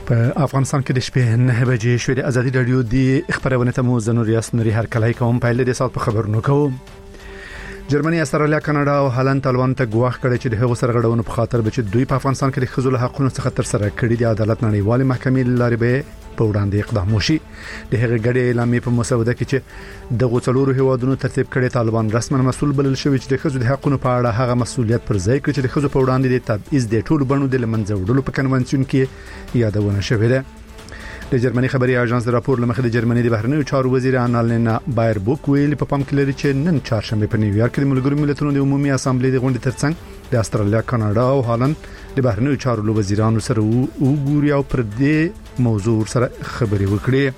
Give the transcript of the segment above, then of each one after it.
په افغانستان کې د شپې 9 بجې شوې د ازادي رادیو د خبرونه ته مو زنور یاسنوري هر کله کوم په لید سات په خبرونو کوم. جرمني، استرالیا، کاناډا او هالند طالبان ته ګواښ کړی چې د هغو سرغړونو په خاطر به چې دوی په افغانستان کې د ښځو حقوقو څخه تر سره کړي د عدالت نړیوالې محکمې لارې به په وړاندې اقدام وشي. د هغې ګډې اعلامیې په مسوده کې چې د غوڅلورو هیوادونو ترتیب کړي طالبان رسماً مسؤل بلل شوی چې د ښځو د حقوقو په اړه هغه مسؤلیت پر ځای کړي چې د ښځو په وړاندې د تبعیض د ټولو بڼو د لمنځه وړلو په کنوانسیون کې یادونه شوې ده. د جرمني خبري اژانس د راپور لمخې د جرمني د بهرنیو چارو وزیر آنالینا بایربوک ویل په پام کې لري چې نن چهارشنبه په نیویارک کې د ملګرو ملتونو د عمومي اسامبلې د غونډې ترڅنګ د استرالیا، کاناډا او هالند د بهرنیو چارو وزیرانو سره وګوري او پر دې موضوع سره خبري وکړي.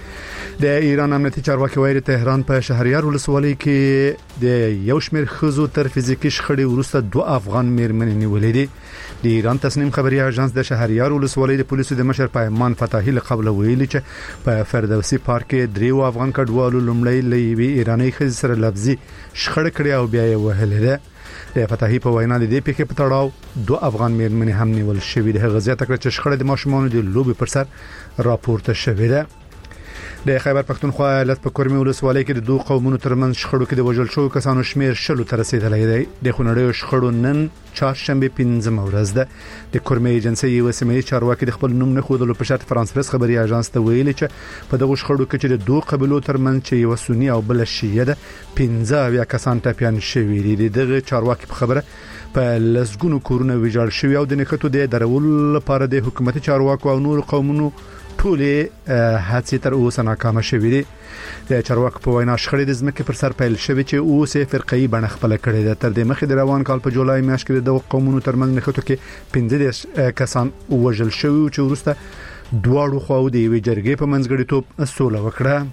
د ایران امنیتي چارواکي وایي تهران په شهریار ولسوالۍ کې د یو شمېر ښځو تر فزیکي شخړې وروسته 2 افغان میرمنې نیولې دي. د ایران تصنیم خبري اژانس د شهریار ولسوالۍ د پولیسو د مشر پیمان فتاحي له قبل ویلي چې په فردوسي پارک کې 3 افغان کډوالو لومړی لوي ایرانی ښځې سره لفظي شخړه کړې او بیا یې وهلې ده. د فتاحي په وینا د دې پیښې په تړاو 2 افغان میرمنې هم نیول شوې ده. غزا تکړه چې شخړه د ماشومانو د لوبي پر سر راپورته شوې ده. د خیبر پختونخوا ایالت په کورمي ولسوالۍ کې د 2 قومونو ترمنځ شخړو کې د وژل شوو کسانو شمیر 10 ته رسیدلی دی. د خونړیو شخړو نن چهارشنبه 15 ورځ ده. د کورمي ایجنسي یو سیمه چارواکي د خپل نوم نه خودلو په شرط فرانس پریس خبري اژانس ته ویلي چې په دغه شخړو کې چې د 2 قبيلو ترمنځ چې یو سنی او بل شیعه ده 15 کسان ټپيان شوي دي. دغه چارواکي په خبره په لسګونو کورونه ویجاړ شوي او د نکټو د درول لپاره د حکومتي چارواکو او نور قومونو ټولې هڅې تر اوسه ناکامه شوې دي. د چارواکو په وینا شخړې د ځمکې پر سر پیل شوې چې اوسه فرقي بڼه خپل کړې ده. تر دې مخکې د روان کال په جولای میاشت کې د قومونو ترمنځ نکټو کې 15 کسان وژل شوي چې وروسته دواړو خواو د یوې جرګې په منځګړیتوب سوله وکړه.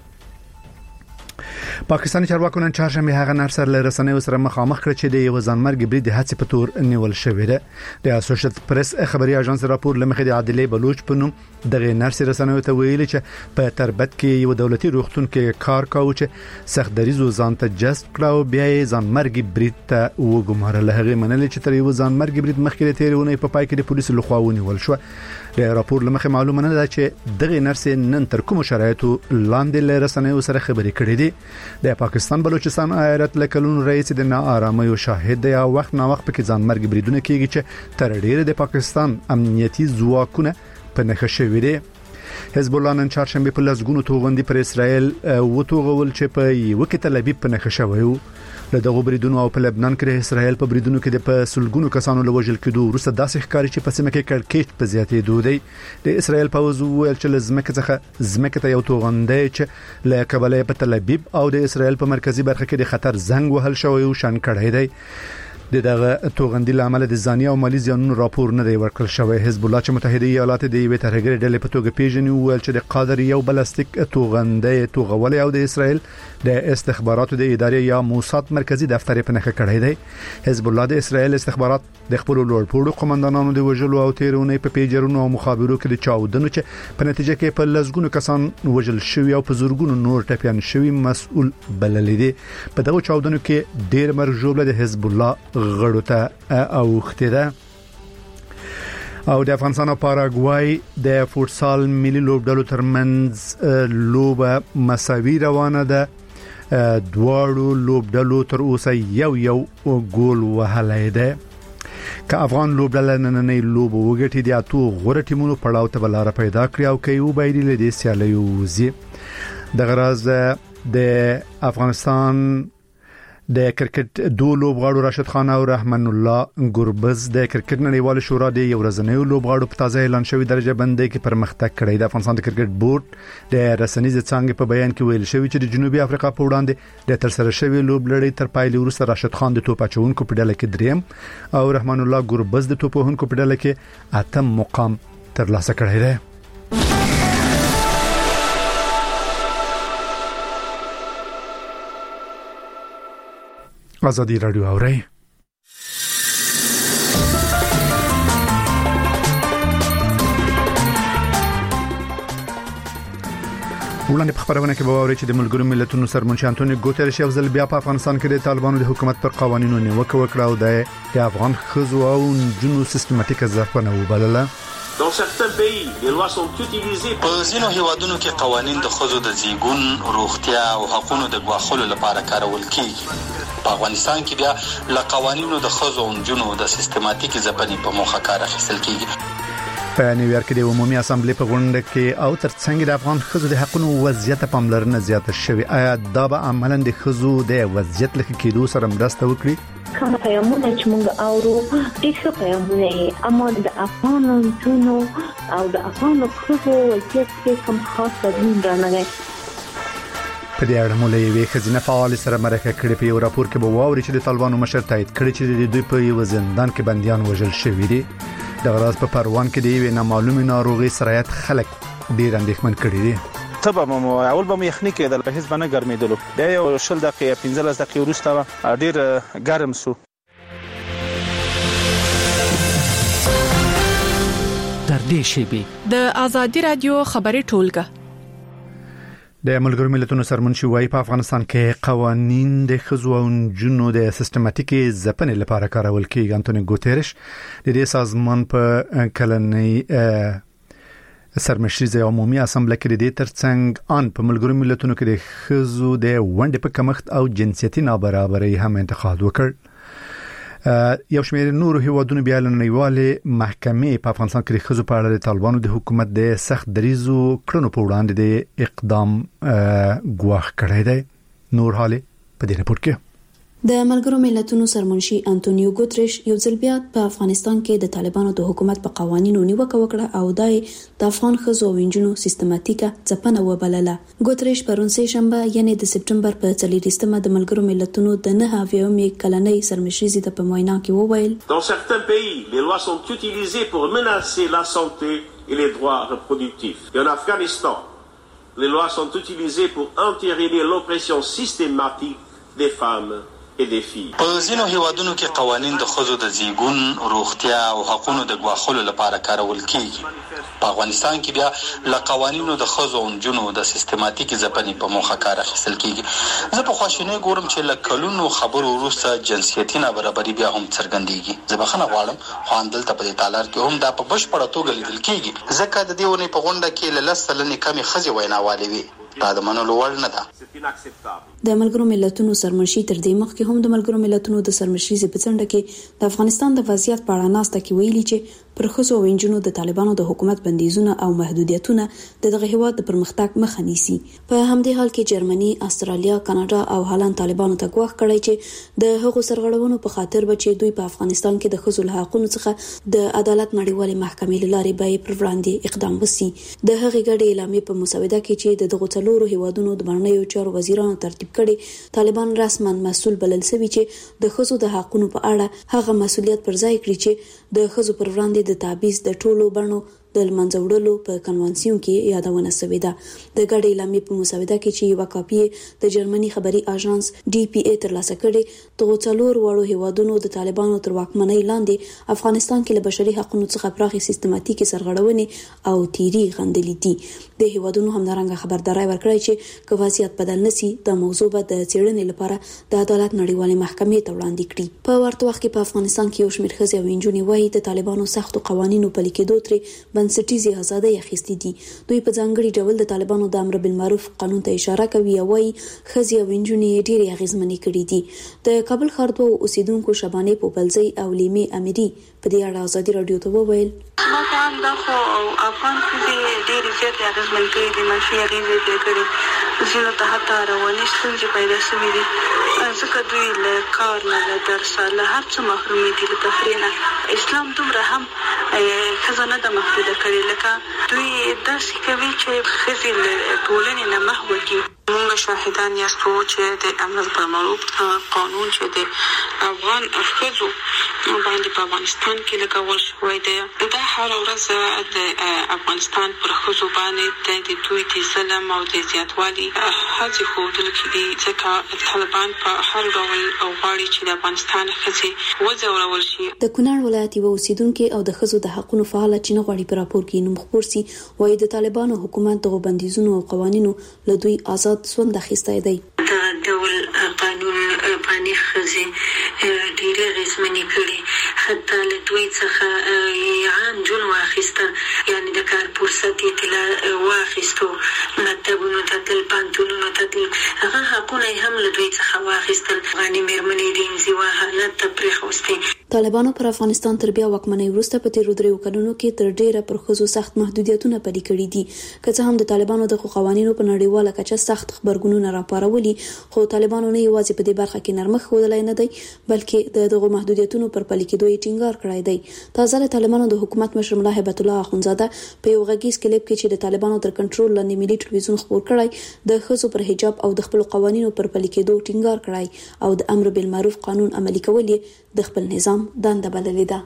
پاکستاني چارواکو نن چهارشنبه هغه نرسر له رسنیو سره مخامخ کړ چې د یو ځانمرګ برید د هڅې په تور نیول شوې ده. د اسوسییټډ پریس خبري اژانس راپور لمخې د عادلې بلوچ په نوم دغه نرس رسنیو ته ویلي چې په تربت کې یو دولتي روغتون کې کار کاوه چې سختدریزو ځان ته جذب کړو بیا یې ځانمرګ برید ته وګمارل. هغه منل چې تر یو ځانمرګ برید مخکې تیرونه په پای کې د پولیسو لخوا ونیول شو. د راپور لمخې معلومه نه ده چې دغه نرس نن تر کوم شرایطو لاندې له رسنیو سره خبرې کړې دي. د پاکستان بلوچستان ایالت لکلون رئیس د ناآرامۍ او شاهد دی او وخت نا وخت په ځانمرګ بریدونه کیږي چې تر ډیره د پاکستان امنیتي ځواکونه په نښه شوي دي. حزب الله نن چهارشنبه په لسګونو توغندي پر اسرائیل وتوغول چې په یو کې تل ابیب په نښه شوی وو. له دغه بریدونو او په لبنان کې د اسرائیل په بریدونو کې د په سلګونو کسانو لوجل کېدو وروسته داسې ښکاري چې په سیمه کې کړکېچ په زیاتېدو دی. د اسرائیل پوځ ویل چې لزمکه ته یو توغندي چې له کابل په تل ابیب او د اسرائیل په مرکزی برخه کې د خطر زنګ وهل شوی او شان کړی دی. دغه توغندي لامل د ځاني او مالی زیانونو راپور نه دی ورکړل شوی. حزب الله چې متحده ایالات د یوې ترهګرې ډلې په توګه پیژني ویل چې د قادر یو بلاستیک توغندي توغول او د اسرائیل د استخباراتو د ادارې یا موساد مرکزی دفتر په نښه کړی دی. حزب الله د اسرائیل استخبارات د خپل لوړپوړو قومندانانو د وژلو او تیرونې په پیجرونو او مخابرو کې د چاودنو چې په نتیجه کې په لسګونو کسان وژل شوي او په زورګونو نور ټپيان شوي مسؤل بلل دي. په دغه چاودنو کې ډېر مرګ ژوبله د حزب الله غړو ته اوخته ده. او د افغانستان او پاراګوای د فوتسال ملي لوبډلو ترمنځ لوبه مساوي روانه ده. دواړو لوبډلو تر اوسه یو ګول وهلی ده. که افغان لوبډله نننۍ لوب وګټي د اتو غوړ ټیمونو پړاو ته بلاره پیدا کړی او کوي وبایري له دې سیالیو وزي. د غراز د افغانستان د کرکټ 2 لوبغاړو راشد خان او رحمان الله ګربز د کرکټ نړیوال شورا د یو ورځنیو لوبغاړو په تازه اعلان شوی درجه بندۍ کې پرمختګ کړی. د افغانستان د کرکټ بورډ د رسنیز څنګه په بیان کې ویل شوی چې د جنوبي افریقا په وړاندې د ترسره شوی لوبلړۍ تر پایلې وروسته راشد خان د توپ اچونکو په ډله کې 3 او رحمان الله ګربز د توپ وهونکو په ډله کې 8 مقام ترلاسه کړی دی. ازادي رادیو اوري وړاندې په خبرونه کې به ووري چې د ملګرو ملتونو سرمنشي انټونیو ګوتریش یو ځل بیا په افغانستان کې د طالبانو د حکومت پر قوانینو نیوکه وکړه او د افغان ښځو او جنو سیستماتیکه ځپنه وبلله. Dans certains pays, les lois sont utilisées په ځینو هیوادونو کې قوانین د ښځو د زیږون، روغتیا او حقوقو د ګواښلو لپاره کارول کیږي. په افغانستان کې بیا له قوانینو د ښځو او نجونو د سیستماتیک ځپنې په موخه کار اخیستل کیږي. په نیویارک کې د عمومي اسامبلې په غونډه کې او ترڅنګ د افغان ښځو د حقوقو وضعیت پاملرنه زیاته شوې. آیا دا به عملاً د ښځو د وضعیت لکه کېدو سره مرسته وکړي؟ کوم پیغامونه چې موږ اورو ډېر ښه پیغامونه اما د افغان نجونو او د افغان ښځو وضعیت کې کوم خاص بدلون رانغی. په دې اړه مولوي وی خزینه فعال سره مرکه کړې په یو راپور کې به واوري چې د طالبانو مشر تایید کړی چې د دوی په یو زندان کې بنديان وژل شوي دي. د غراز په پروان کې د یو نامعلومه ناروغي سرایت خلک ډیر اندېښمن کړي دي. تبه مو اول به یخني کېدل په هیڅ باندې ګرمېدلو بیا یو 10 دقیقې 15 دقیقې وروسته ډیر ګرم سو. تر دې شی د آزادي رادیو خبري ټولګه د ملګرو ملتونو سرمنشي وايي په افغانستان کې قوانين د ښځو او نجونو د سیستماتیکي ځپنې لپاره کارول کېږي. انټونیو ګوتيرش د دې سازمان په کلنۍ سرمشریزه عمومي اسامبلې کې د دې ترڅنګ ان په ملګرو ملتونو کې د ښځو د ونډې په کمښت او جنسيتي نابرابرۍ هم انتقاد وکړ. یو شمېر نورو هیوادونو بیا له نړیوالې محکمې په افغانستان کې د ښځو په اړه د طالبانو د حکومت د سخت دریزو کړنو په وړاندې د اقدام ګواښ کړی دی. نور حاله په دې راپور کې د ملګرو ملتونو سرمنشي انټونیو ګوتریش یو ځل بیا په افغانستان کې د طالبانو د حکومت په قوانینو نیوکه وکړه او دای د افغان ښځو او نجونو سیستماتیکه ځپنه وبلله. ګوتریش پرون سه شنبه یعنی د سپټمبر په 4مه د ملګرو ملتونو د 9 کلنۍ سرمشریزې د په موینا کې وویل Dans certains pays, les lois sont utilisées pour menacer la santé et les droits reproductifs. Et en Afghanistan, les lois sont utilisées pour entériner l'oppression systématique des femmes په ځینو هیوادونو کې قوانین د ښځو د زیږون، روغتیا او حقوقو د ګواښلو لپاره کارول کیږي. په افغانستان کې بیا له قوانینو د ښځو او نجونو د سیستماتیک ځپنې په موخه کار اخیستل کیږي. زه په خواشینۍ ګورم چې له کلونو خبرو وروسته جنسیتي نابرابري بیا هم څرګندېږي. زه بخښنه غواړم خو همدلته په دې تالار کې هم دا په بشپړه توګه لیدل کیږي ځکه د دې ونې په غونډه کې له 10 سلنې کمې ښځې ویناوالې وي. دا د منلو وړ نه ده. د ملګرو ملتونو سرمنشي تر دې مخکې هم د ملګرو ملتونو د سرمشریزې په څنډه کې د افغانستان د وضعیت په اړه ناسته کې ویلي چې پر ښځو او نجونو د طالبانو د حکومت بندیزونه او محدودیتونه دغه هیواد د پرمختګ مخه نیسي. په همدې حال کې جرمني، استرالیا، کاناډا او هالند طالبانو ته ګواښ کړی چې د هغو سرغړونو په خاطر به چې دوی په افغانستان کې د ښځو له حقوقو څخه د عدالت نړیوالې محکمې لارې به پر وړاندې اقدام وکړي. د هغې ګډې اعلامیې په مسوده کې چې دغه څلورو هیوادونو د بهرنیو چارو وزیرانو ترتیب کړي، طالبان رسماً مسؤل بلل شوي چې د ښځو د حقوقو په اړه هغه مسؤلیت پر ځای کړي چې د ښځو پر وړاندې د تابعیض د ټولو بڼو د لمنځه وړلو په کنوانسیون کې یادونه شوې ده. د ګډې اعلامیې په مسوده کې چې یو کاپی د جرمني خبري اژانس DPA ترلاسه کړي، د څلور وړو هیوادونو د طالبانو تر واکمنۍ لاندې افغانستان کې له بشري حقوقو څخه پراخي سیستماتیکي سرغړونې او تیری غندلې دي. د هیوادونو همدارنګه خبرداري ورکړی چې که وضعیت بدل نشي د موضوع به د څېړنې لپاره د عدالت نړیوالې محکمې ته وړاندې کړي. په ورته وخت کې په افغانستان کې یو شمېر ښځې او نجونې وايي د طالبانو سختو قوانینو پلي کېدو ترې بنسټیزې ازادۍ اخیستې دي. دوی په ځانګړي ډول د طالبانو د امر بالمعروف قانون ته اشاره کوي او وايي ښځې او نجونې ډېرې اغېزمنې کړي دي. د کابل ښار دوه اوسیدونکو شبانې پوپلزۍ او لیمې امیري په دې اړه ازادي رادیو ته وویل مکان دا خو افغان ښځې ډېرې زیاتې اغېزمن کړي دي، منفي اغېزې پرې کړي. ځینو ته حتی رواني ستونزې پیدا شوي دي ځکه دوی له کار نه، له درسه، له هر څه محرومې دي، له تفریح نه. اسلام دومره هم ښځه نه ده محدوده کړې، لکه دوی داسې کوي چې ښځې له ټولنې نه محو کړي. موږ شاهدان یاستو چې د امر بالمعروف قانون چې د افغان ښځو باندې په افغانستان کې لګول شوی دی، دا هره ورځ د افغانستان پر ښځو باندې د دوی د ظلم او د زیاتوالي هڅې ښودل کېدي، ځکه طالبان په هر ډول غواړي چې د افغانستان ښځې وځورول شي. د کونړ ولایت یو اوسیدونکي او د ښځو د حقوقو فعاله چې نه غواړي په راپور کې نوم خپور شي، وايي د طالبانو حکومت دغه بندیزونو او قوانینو له دوی آزاد ژوند اخیستی دی. دا ډول قانون باندې ښځې ډېرې اغېزمنې کړي، حتی له دوی څخه عام جون واخیسته، یعنی د کار فرصت یې تله واخیستو، مکتبونو ته تل، پانتونونو ته تل، هغه حقونه یې هم له دوی څخه واخیستل. افغاني مېرمنې د انزوا حالت ته پرېښوستې. طالبانو پر افغانستان تر بیا واکمنۍ وروسته په تیرو 3 کلونو کې تر ډیره پر ښځو سخت محدودیتونه پلي کړي دي. که څه هم د طالبانو د قوانینو په نړیواله کچه سخت خبرګونونه راپارولي، خو طالبانو نه یوازې په دې برخه کې نرمښت ښودلی نه دی، بلکې دغه محدودیتونو پر پلي کېدو یې ټینګار کړی دی. تازه د طالبانو د حکومت مشر ملا هیبت الله اخونزاده په یو غږیز کلیپ کې چې د طالبانو تر کنټرول لاندې ملي ټلویزیون خپور کړی، د ښځو پر حجاب او د خپل قوانینو پر پلي کېدو ټینګار کړی او د امر بالمعروف قانون عملي کول یې د خپل نظام دنده بللې ده.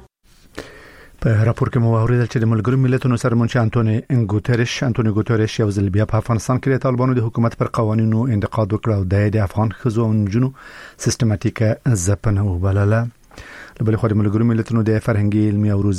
په راپور کې مو اوریدل چې د ملګرو ملتونو سرمنشي انټونیو ګوتریش یو ځل بیا په افغانستان کې د طالبانو د حکومت پر قوانینو انتقاد وکړ او د افغان ښځو او نجونو سیستماتیکه ځپنه وبلله. له بل خوا د ملګرو ملتونو د فرهنګي علمي او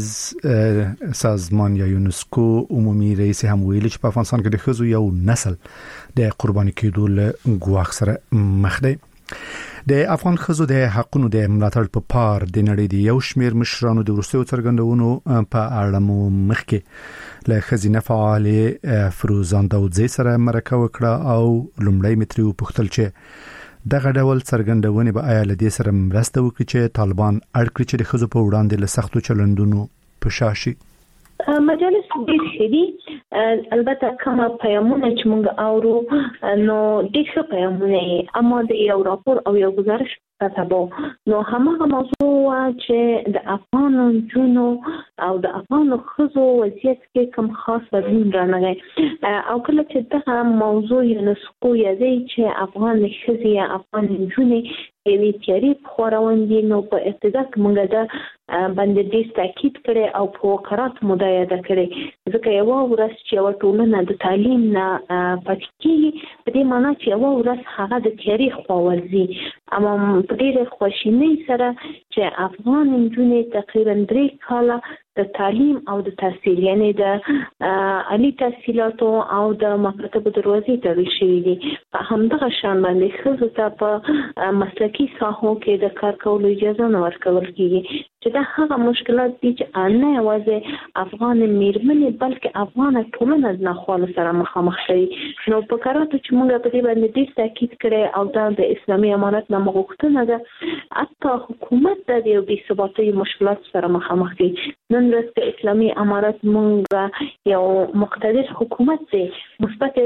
روزنیز سازمان یا یونسکو عمومي رئیس هم ویلي چې په افغانستان کې د ښځو یو نسل د قرباني کېدو له ګواښ سره مخ دی. د افغان ښځو د حقونو د ملاتړ په پار د نړۍ د یو شمېر مشرانو د وروستیو څرګندونو په اړه مو مخکې له ښځینه فعالې فروزان داودزی سره مرکه وکړه او لومړی مې ترې وپوښتل چې دغه ډول څرګندونې به آیا له دې سره مرسته وکړي چې طالبان اړ کړي چې د ښځو په وړاندې له سختو چلندونو په شا شي؟ مجالس ډېر ښه دي، البته کومه پیغامونه چې موږ اورو نو ډېر ښه پیغامونه یې، اما د یو راپور او یو گزارش کتابو نو هماغه موضوع چې د افغان نجونو او د افغان ښځو وضعیت کې کوم خاص بدلون رانغی او کله چې دغه موضوع یونسکو یادوي چې افغان ښځې یا افغان نجونې یوې تیارې خپروندې، نو په ابتدا کې موږ دا باندې ډېر تاکید کړی او په وقارات مو دا یاده کړې، ځکه یوه ورځ چې یوه ټولنه د تعلیم نه پاتې کېږي په دې معنا چې یوه ورځ هغه د تیارې خوا ورځي. اما په ډېرې خواشینۍ سره چې افغان نجونې تقریبا 3 کاله د تعلیم او د تحصیل یعنی د عالی تحصیلاتو او د مکاتبو دروازې تړل شوي دي، په همدغه شان باندې ښځو ته په مسلکي ساحو کې د کار کولو اجازه نه ورکول کېږي، چې دا هغه مشکلات دي چې نه یوازې افغان میرمنې بلکې افغان ټولنه د ناخوالو سره مخامخ شي. نو په کاراتو چې موږ په دې باندې ډېر تاکید کړی او دا د اسلامي امارت نه غوښتنه ده، حتی حکومت د یو بې ثباتۍ مشکلات سره مخامخ دي. نن ورځ د اسلامي امارت موږ یو مقتدر حکومت دی، مثبت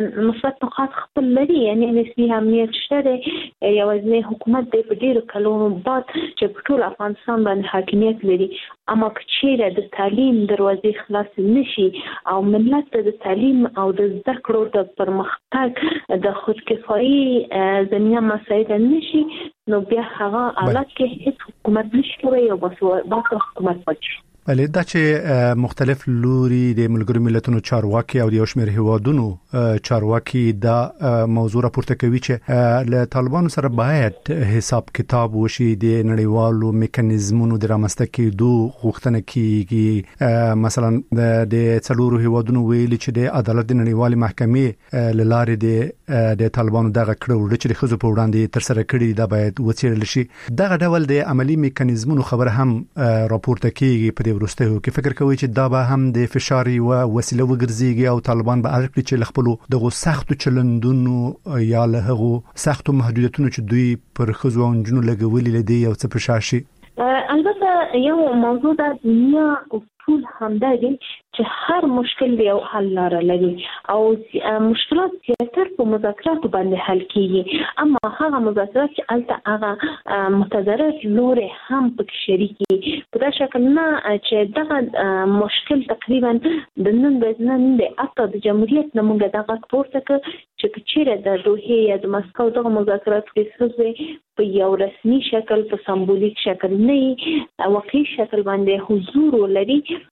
نقاط خپل لري، یعنی نسبي امنیت شته دی، یوازینی حکومت دی په ډېرو کلونو بعد چې په ټول افغانستان باندې حاکمیت لري. اما که چیرې د تعلیم دروازې خلاص نشي او ملت ته د تعلیم او د زده کړو د پرمختګ د خودکفایي زمینه مساعد نشي، نو بیا هغه حالت کې هیڅ حکومت نشي کولی او بس حکومت پاتې شي. بله دا چې مختلف لوري د ملګرو ملتونو چارواکي او د یو شمېر هیوادونو چارواکي دا موضوع راپورته کوي چې له طالبانو سره باید حساب کتاب وشي، د نړیوالو میکانیزمونو د رامنځته کېدو غوښتنه کیږي. مثلا د څلورو هیوادونو ویلي چې د عدالت د نړیوالې محکمې له لارې د طالبانو دغه کړه چې د ښځو په وړاندې تر سره کړي دا باید وڅېړل شي. دغه ډول د عملی میکانیزمونو خبره هم راپورته کیږي په وروستیو کې. فکر کوي چې دا به هم د فشار او وسیله وګرځيږي او طالبان به اړ کړي چې خپل دغه سختو چلندونو یا له هغه سختو محدودیتونو چې دوی پر ښځو او نجونو لګولي لدی او څه پرشاشي. البته یو موضوع د دنیا اصول همدا دي چې هر مشکل دی یو حل لاره لري او مشکلات زیاتر په مذاکرات باندې حل کیږي، اما هغه مذاکرات چې البته هغه متضرر لوري هم پکې شریکي په دا شکل نه چې دغه مشکل تقریبا د نن ورځې د اته د جمهوریت نه موږ دغه پورته ک چې چیرې د دوحه یا د مسکو دغه مذاکرات کې په یو رسمي شکل په سمبولیک شکل نه واقعي شکل باندې حضور ولري،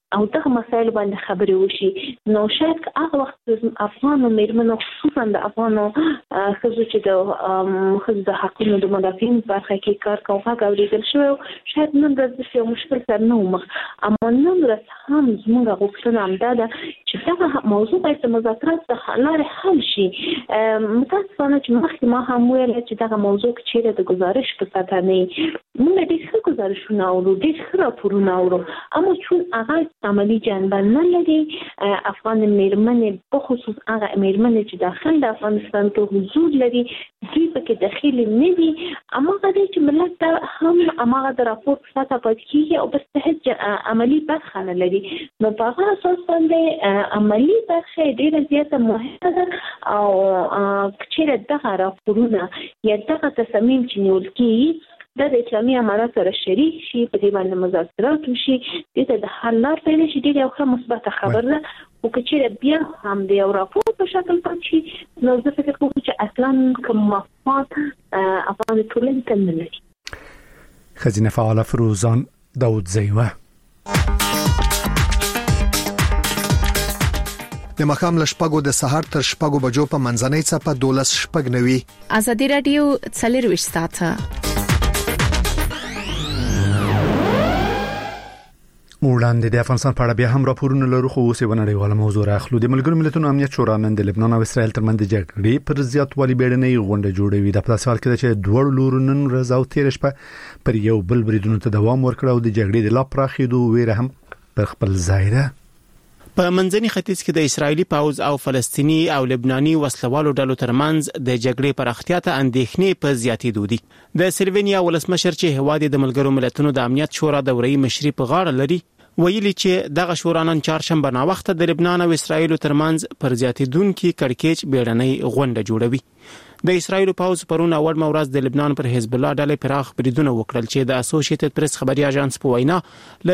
او دغه مسایل باندې خبرې وشي. نو شاید هغه وخت افغانو میرمنو خصوصا د افغانو ښځو چې د ښځو د حقونو د مدافعین برخه کې کار کوي هغه اورېدل شوی شاید نن ورځ یو مشکل سره نه ومخ، اما نن ورځ هم زموږ غوښتنه همدا ده چې دغه موضوع باید د مذاکرات څخه لارې حل شي. متاسفانه چې مخکې ما هم ویل چې دغه موضوع چیرې د گزارش په سطح نه موږ ډېر ښه گزارشونه اورو، ډېر ښه راپورونه اورو، اما چون هغه عملی جنبه نه لري، افغان میرمنې په خصوص هغه میرمنې چې داخل د افغانستان کې حضور لري دوی پکې داخل نه دي، اما غواړي چې ملت هم هغه د راپور په سطح پاتې کیږي او بس هیڅ عملی برخه نه لري. نو په هغه اساس باندې عملی برخه ډیره زیاته مهمه ده او چې دغه راپورونه یا دغه تصمیم چې نیول کیږي د اسلامي امارات سره شریک شي، په دې باندې مذاکرات وشي، دې د حل لار پیدا شي. ډېر یو ښه مثبت خبر ده. او که چیرې بیا هم د یو راپور په شکل پاتې شي نو زه فکر کوم چې اصلا کوم مفاد افغان ټولنې ته نه لري. خزینه فعاله فروزان داودزیوه د مخام لشپګو د سحر تر شپګو بجو په منځنۍ څپه 12 شپګ نوي. ازادي رادیو 24 ساعته وړاندې د افغانستان په اړه بیا هم راپورونه لرو، خو اوس یې ونړیواله موضوع راخلو. د ملګرو ملتونو امنیت شورا نن د لبنان او اسرائیل ترمنځ د جګړې پر زیاتوالي بیړنۍ غونډه جوړوي. د په سوال کې چې دوه لورو نن ورځ او تیر شپه پر یو بل بریدونو ته دوام ورکړ او د جګړې د لا پراخېدو ویره هم پر خپل ځای ده. په منځني ختیځ کې د اسرایلی پاوز او فلسطینی او لبناني وسلوالو ډلو ترمنځ د جګړې پراختیا ته اندېښنې په زیاتېدو دي. د سلوینیا ولسمشر چې هواد د ملګرو ملتونو د امنیت شورا دوري مشري په غاړه لري ویلي چې دغه شورا نن چهارشنبه نا وخت د لبنان او اسرایل ترمنځ پر زیاتېدونکو کړکېچ بیړنۍ غونډه جوړوي. د اسرایل پاوز پرون اول مورز د لبنان پر حزب الله ډلې پراخ بریدونه وکړل چې د اسوسییټډ پریس خبري اژانس په وینا له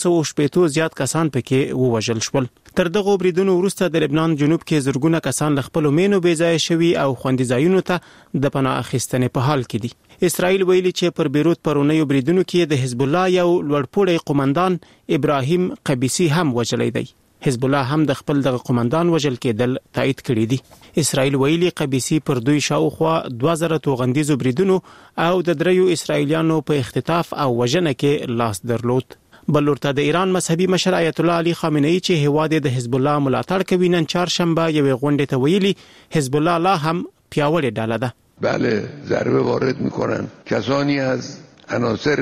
500 زیات کسان پکې ووژل شول. تر دغه بریدونو وروسته د لبنان جنوب کې زرګونه کسان له خپل مینو بې ځای شوي او خوندي ځایونو ته د پناه اخیستنې په حال کې دي. اسرائیل ویلي چې پر بیروت پرونیو بریدونو کې د حزب الله یو لوړپوړی قومندان ابراهیم قبیسی هم وژل دی. حزب الله هم د خپل دغه قومندان وژل کېدل تایید کړی دی. اسرائیل ویلي قبیسی پر دوی شاوخوا 2000 توغندیزو بریدونو او د دریو اسرائیلیانو په اختطاف او وژنه کې لاس درلود. بلورته د ایران مذهبي مشر آیت الله علی خامنه‌ای چې هواد د حزب الله ملاتړ کوي نن چهارشنبه یو غونډه ته ویلي حزب الله لا هم پیاوړی ډاله ده. بله ضربه وارد میکنن کسانی از عناصر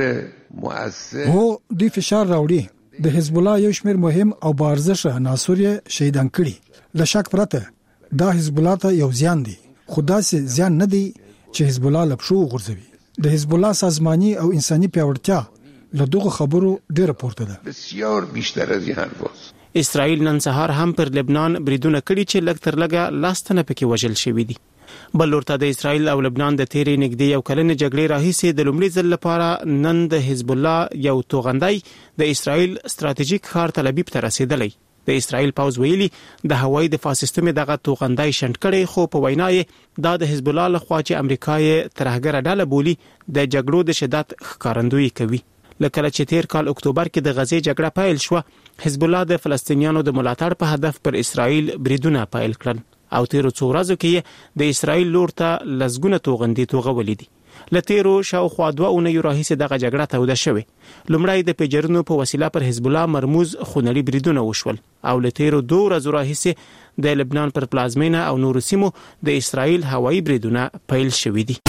مؤثر هو دی فشار راوړي. د حزب الله یو شمېر مهم او بارزش عناصر شهیدان کړي. له شک پرته دا حزب الله ته یو زیان دی، خدا سي زیان نه دی چې حزب الله لپشو غورځوي. د حزب الله سازماني او انساني پیاوړتیا له دغه خبرو ډیره پورته ده. بسیار بیشتر از این حرفاست. اسرائیل نن سهار هم پر لبنان بریدونه کړي چې لږ تر لږه لاستنه پکې وژل شوی دي. بلورته د اسرائیل او لبنان د تیرې نږدې یو کلنې جګړې راهیسې د لومړي ځل لپاره نن د حزب الله یو توغندای د اسرائیل ستراتیژیک ښار تل ابیب ته رسیدلی. د اسرائیل پاوز ویلي د هوایي دفاع سیستم دغه توغندای شنډ کړي، خو په وینا یې دا د حزب الله لخوا چې امریکا یې ترهګره ډله بولی د جګړو د شدت ښکارندویي کوي. لکه چې تیر کال اکتوبر کې د غزې جګړه پیل شو، حزب الله د فلسطینیانو د ملاتړ په هدف پر اسرائیل بریدونه پیل کړل او تیرو څو ورځو کې د اسرائیل لور ته لزګونه توغندي توغولې دي. لتیرو شاوخوا 2 اونۍ راهیسې دغه جګړه توده شوه. لومړی د پیجرونو په وسیله پر حزب الله مرموز خونړي بریدونه وشول او لتیرو 2 ورځې راهیسې د لبنان پر پلازمینه او نورو سیمو د اسرائیل هوایي بریدونه پیل شوې دي.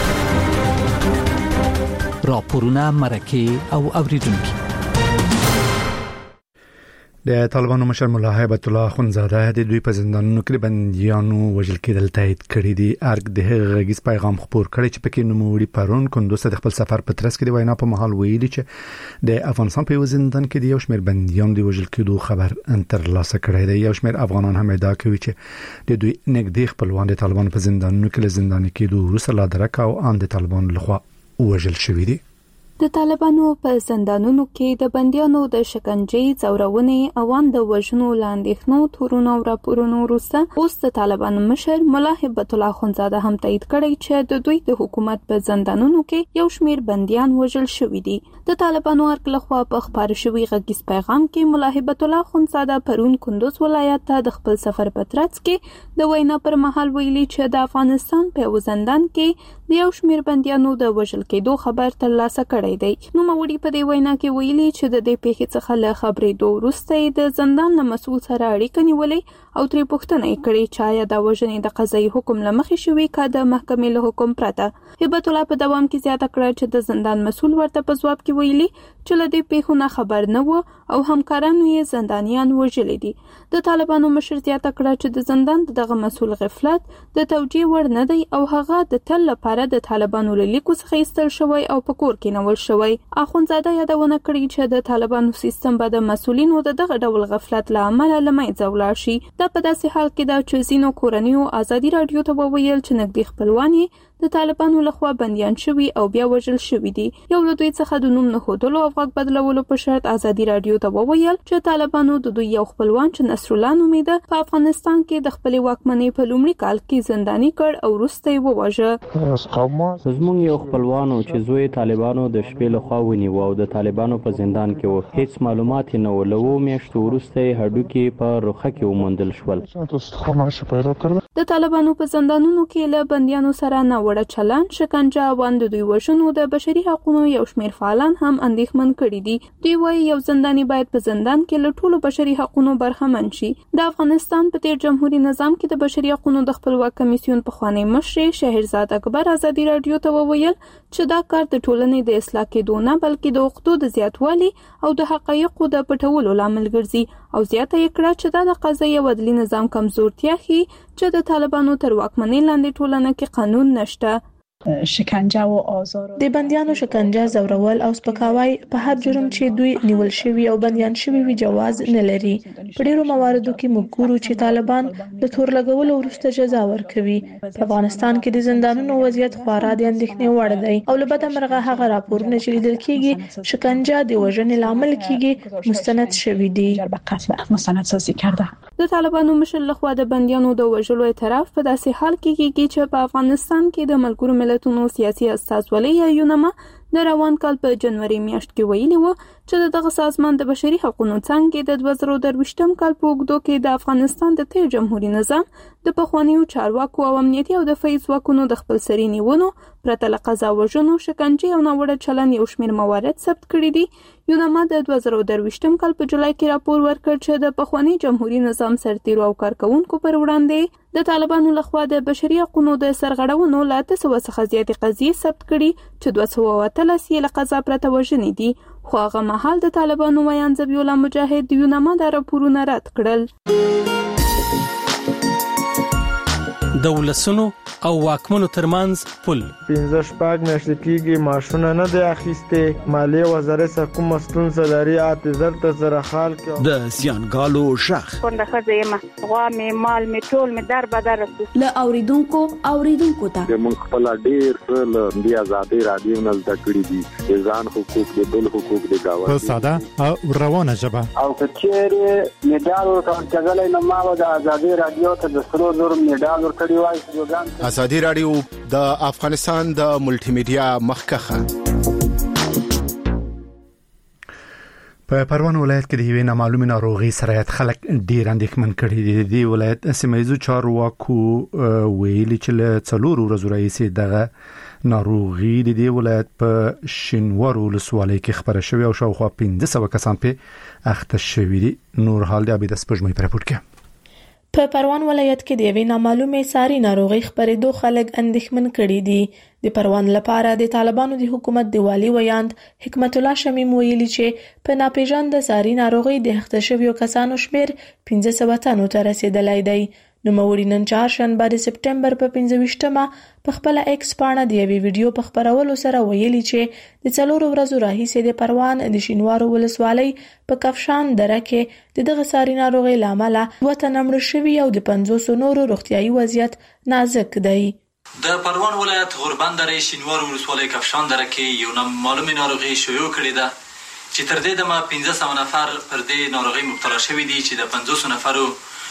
راپورونه مرکه او اوریدونکو. د طالبانو مشر مولا هیبت الله اخونزاده د دوی په زندانونو کې بنديانو وژل کېدل تایید کړی دی. ارګ د هغه غږیز پیغام خپور کړی چې پکې نوموړي پرون کندوز د خپل سفر په ترڅ کې د وینا په محل ویلي چې د افغانستان په زندان کې د یو شمېر بنديان د وژل کېدو خبر ترلاسه کړی دی. یو شمېر افغانان هم ادعا کوي چې د دوی نږدې خپلوان د طالبانو په زندانونو کې له زندان کېدو وروسته لا درک او ان د طالبانو لخوا وژل شوی دي. د طالبانو په زندانونو کې د بنديانو د شکنجې، ځورونې او د وژنو لاندېښنو تورونو او راپورونو وروسته اوس د طالبانو مشر ملا هبت الله اخندزاده هم تایید کړی چې د دوی د حکومت په زندانونو کې یو شمېر بنديان وژل شوي دي. د طالبانو ارګ لخوا په خپاره شوي غږیز پیغام کې ملا هبت الله اخندزاده پرون کندوز ولایت ته د خپل سفر په ترڅ کې د وینا پر مهال ویلي چې د افغانستان په یو زندان کې د یو شمېر بنديانو د وژل کېدو خبر ترلاسه کړی دی. نوموړي په دې وینا کې ویلي چې د دې پیښې څخه له خبرېدو وروسته د زندان له مسؤل سره اړیکه نیولې او ترې پوښتنه یې کړې چې آیا دا وژنې د قضایي حکم له مخې شوې که د محکمې له حکم پرته. هبت الله په دوام کې زیاته کړه چې د زندان مسؤل ورته په ځواب کې ویلي چې له دې پیښو نه خبر نه و او همکارانو یې زندانیان وژلي دي. د طالبانو مشر زیاته کړه چې د زندان دغه مسؤل غفلت د توجیه وړ نه دی او هغه د تل لپاره د طالبانو له لیکو څخه ایستل شوی او په کور کې نول شوی. اخندزاده یادونه کړې چې د طالبانو سیستم به د مسؤلینو د دغه ډول غفلت له امله له منځه ولاړ شي. دا په داسې حال کې ده چې ځینو کورنیو ازادي راډیو ته وویل چې نږدې خپلوان یې د طالبانو لخوا بندیان شوي او بیا وژل شوي دي. یو له دوی څخه د نوم نه ښودلو او غږ بدلولو په شرط ازادي راډیو ته وویل چې طالبانو د دوی یو خپلوان چې نصر الله نومیده په افغانستان کې د خپلې واکمنۍ په لومړي کال کې زنداني کړ او وروسته یې وواژه. زموږ یو خپلوان چې زوی طالبانو د شپې لخوا ونیو او د طالبانو په زندان کې و. هیڅ معلومات نه و. له 2 میاشتو وروسته یې هډوکي په رخه کې وموندل شول. د طالبانو په زندانونو کې له بندیانو سره نه وړه چلن، شکنجه او د دوی وژنو د بشري حقوقو یو شمېر فعالان هم اندېښمن کړي دي. دوی وایي یو زنداني باید په زندان کې له ټولو بشري حقوقو برخمن شي. د افغانستان په تیر جمهوریت نظام کې د بشري حقوقو د خپلواک کمیسیون پخوانی مشر شهرزاد اکبر ازادي راډیو ته وویل چې دا کار د ټولنې د اصلاح کېدو نه بلکې د حقوقو د زیاتوالي او د حقایقو د پټولو لامل ګرځي او زیاته یې کړه چې دا د قضایي او عدلي نظام کمزورتیا ښيي چې د طالبانو تر واکمنۍ لاندې ټولنه کې قانون نشته. شکنجه او آزار د بندیانو شکنجه، زورول او سپکاوی په هر جرم چې دوی نیول شوي او بندیان شوي وي جواز نه لري. په ډیرو مواردو کې موږ ګورو چې طالبان د تور لګولو وروسته جزا ورکوي. په افغانستان کې د زندانونو وضعیت خورا د اندېښنې وړ دی او له بده مرغه هغه راپورونه چې لیدل کېږي شکنجه د وژنې لامل کېږي مستند شوي دي. د طالبانو مشر لخوا د بندیانو د وژلو اعتراف په داسې حال کې کېږي چې په افغانستان کې د ملګرو ملتونو سیاسي استازولۍ یا یونما د روان کال په جنوري میاشت کې ویلي و چې دغه سازمان د بشري حقوقو څنګه د 2023م کال په اوږدو کې د افغانستان د تیر جمهوریت نظام د پخوانیو چارواکو او امنیتي او دفاعي ځواکونو د خپلسري نیونو، پرته له قضا وژنو، شکنجې او ناوړه چلن یو شمېر موارد ثبت کړي دي. یونما د 2023م کال په جولای کې راپور ورکړ چې د پخوانی جمهوریت نظام سرتیرو او کارکونکو پر وړاندې د طالبانو لخوا د بشري حقوقو د سرغړونو له 900 څخه زیاتې قضیې ثبت کړي چې 213 یې له قضا پرته وژنې دي. خو هغه مهال د طالبانو ویان ذبیح الله مجاهد د یونما د راپورونه رد کړل. د ولسونو او واکمنو ترمنځ پل 15 میاشتې کېږي ماشونه نه دی اخیسته. مالیه وزارت څخه کوم ستونزه لري اعتذار ته سره حال کې د زیانګالو شخ څنګه خځه غوا می مال می ټول می در بدر له اوریدونکو ته موږ خپل ډیر څه د آزادي رادیو نه زده کړی دي ځان حقوق د بل حقوق د گاوه په ساده او روانه ژبه او کچېره میډال ورکړل نو ما د آزادي رادیو ته د سرو زر میډال ورکړی وای. آزادي رادیو د افغانستان د ملټي میډیا مخکخه. په پروان ولایت کې د یوې نامعلومه ناروغي سره خلک ډیر اندېښمن کړي دي. د ولایت سیمایي چارواکو ویلي چې له 4 ورځې راهیسې دغه ناروغي د دې ولایت په شینوارو ولسوالۍ کې خبره شوې او شاوخوا 1500 کسان په اخته شوي دي. نور حال د عبید سپوږمۍ پر راپور کې. په پروان ولایت کې د یوې نامعلومه ساري ناروغي خبرېدو خلک اندېښمن کړي دي. د پروان لپاره د طالبانو د حکومت د والی ویاند حکمت الله شمیم ویلي چې په ناپېژانده ساري ناروغي د اخته شویو کسانو شمیر 1500 تنو ته رسیدلی دی. نوموړي نن چهارشنبه د سپټمبر په 25مه په خپل ایکس پاڼه د یوې ویډیو په خبرولو سره ویلي چې د 4 ورځې راهیسې د پروان د شینوارو ولسوالۍ په کفشان دره کې دغه ساري ناروغي لامل 2 تنه مړ شوي او د 500 نورو روغتيایي وضعیت نازک دی. د پروان ولایت غوربند درې شینوار ولسوالۍ کفشان دره کې یو نامعلومه ناروغي شیوع کړې ده چې تر دې دمه 1500 نفر پر دې ناروغي مبتلا شوي دي چې د 500 نفرو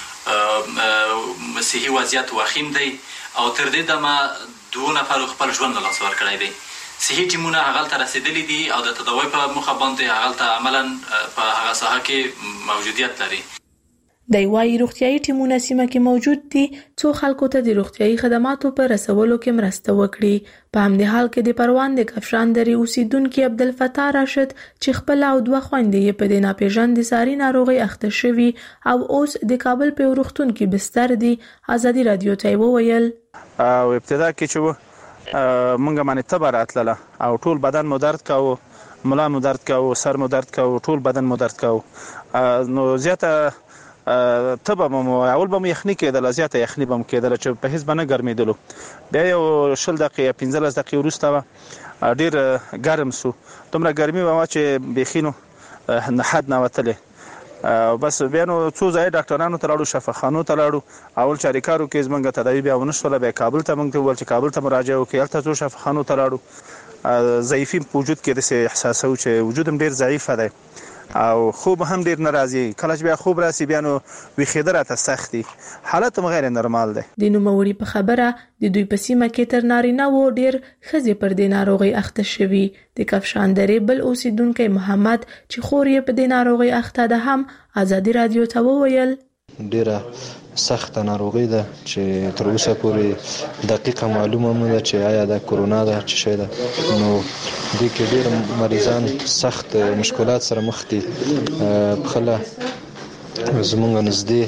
صحي وضعیت وخیم دی او تر دې دمه 2 نفر خپل ژوند له لاسه ورکړی دی. صحي ټیمونه هغه ته رسیدلي دي او د تداوی په موخه باندې هغه ته عملاً په هغه ساحه کې موجودیت لري. د وايي روغتيایي ټیمونه سیمه کې موجود دي څو خلکو ته د روغتيایي خدماتو پر رسولو کې مرسته وکړي. په همدې حال کې د پروان د کفشان درې اوسیدونکو عبدالفتاح راشد چې خپل او دوه خويندې یې په د ناپېژاندې ساري ناروغي اخته شوي او اوس د کابل په روغتون کې بستر دي ازادي رادیو ته وویل او ابتدا کې چې مونږه باندې تبر اتلله او ټول بدن مو درد کاوه، ملا مو درد کاوه، سر مو درد کاوه، ټول بدن مو درد کاوه. نو زیاته تبه مو اول به مو یخني کېدل، زیاته یخني به مو کېدل چې په هیڅ به نه ګرمېدلو. بیا یو 20 دقیقې 15 دقیقې وروسته ډېر ګرم سو، دومره ګرمي به چې بیخي نو حد نه وتلې. بس بیا نو څو ځای ډاکټرانو ته لاړو، شفاخانو ته لاړو، اول چاریکارو کې زمونږ تداوی بیا ونه شوله، بیا کابل ته مونږ ته وویل چې کابل ته مراجعه وکړئ. هلته څو شفاخانو ته لاړو، ضعیفي په وجود کې داسې احساسوو چې وجود هم ډېر ضعیفه دی او خوب هم ډیر ناراضي. کله چې بیا خوب راسي بیا نو ویښېدل راته سخت دي، حالت هم غیر نورمال دی. د نوموړي په خبره د دوی په سیمه کې تر نارینه و ډیر ښځې پر دې ناروغي اخته شوي. د کفشان درې بل اوسیدونکی محمد چې خور یې په دې ناروغي اخته ده هم ازادي رادیو ته وویل ډیره سخته ناروغي ده چې تر اوسه پورې دقیقه معلومه نه ده چې آیا د کرونا ده چې شي ده. نو د کې ډیر مریضان سخت مشکلات سره مخ دي. خله زمونږ نږدې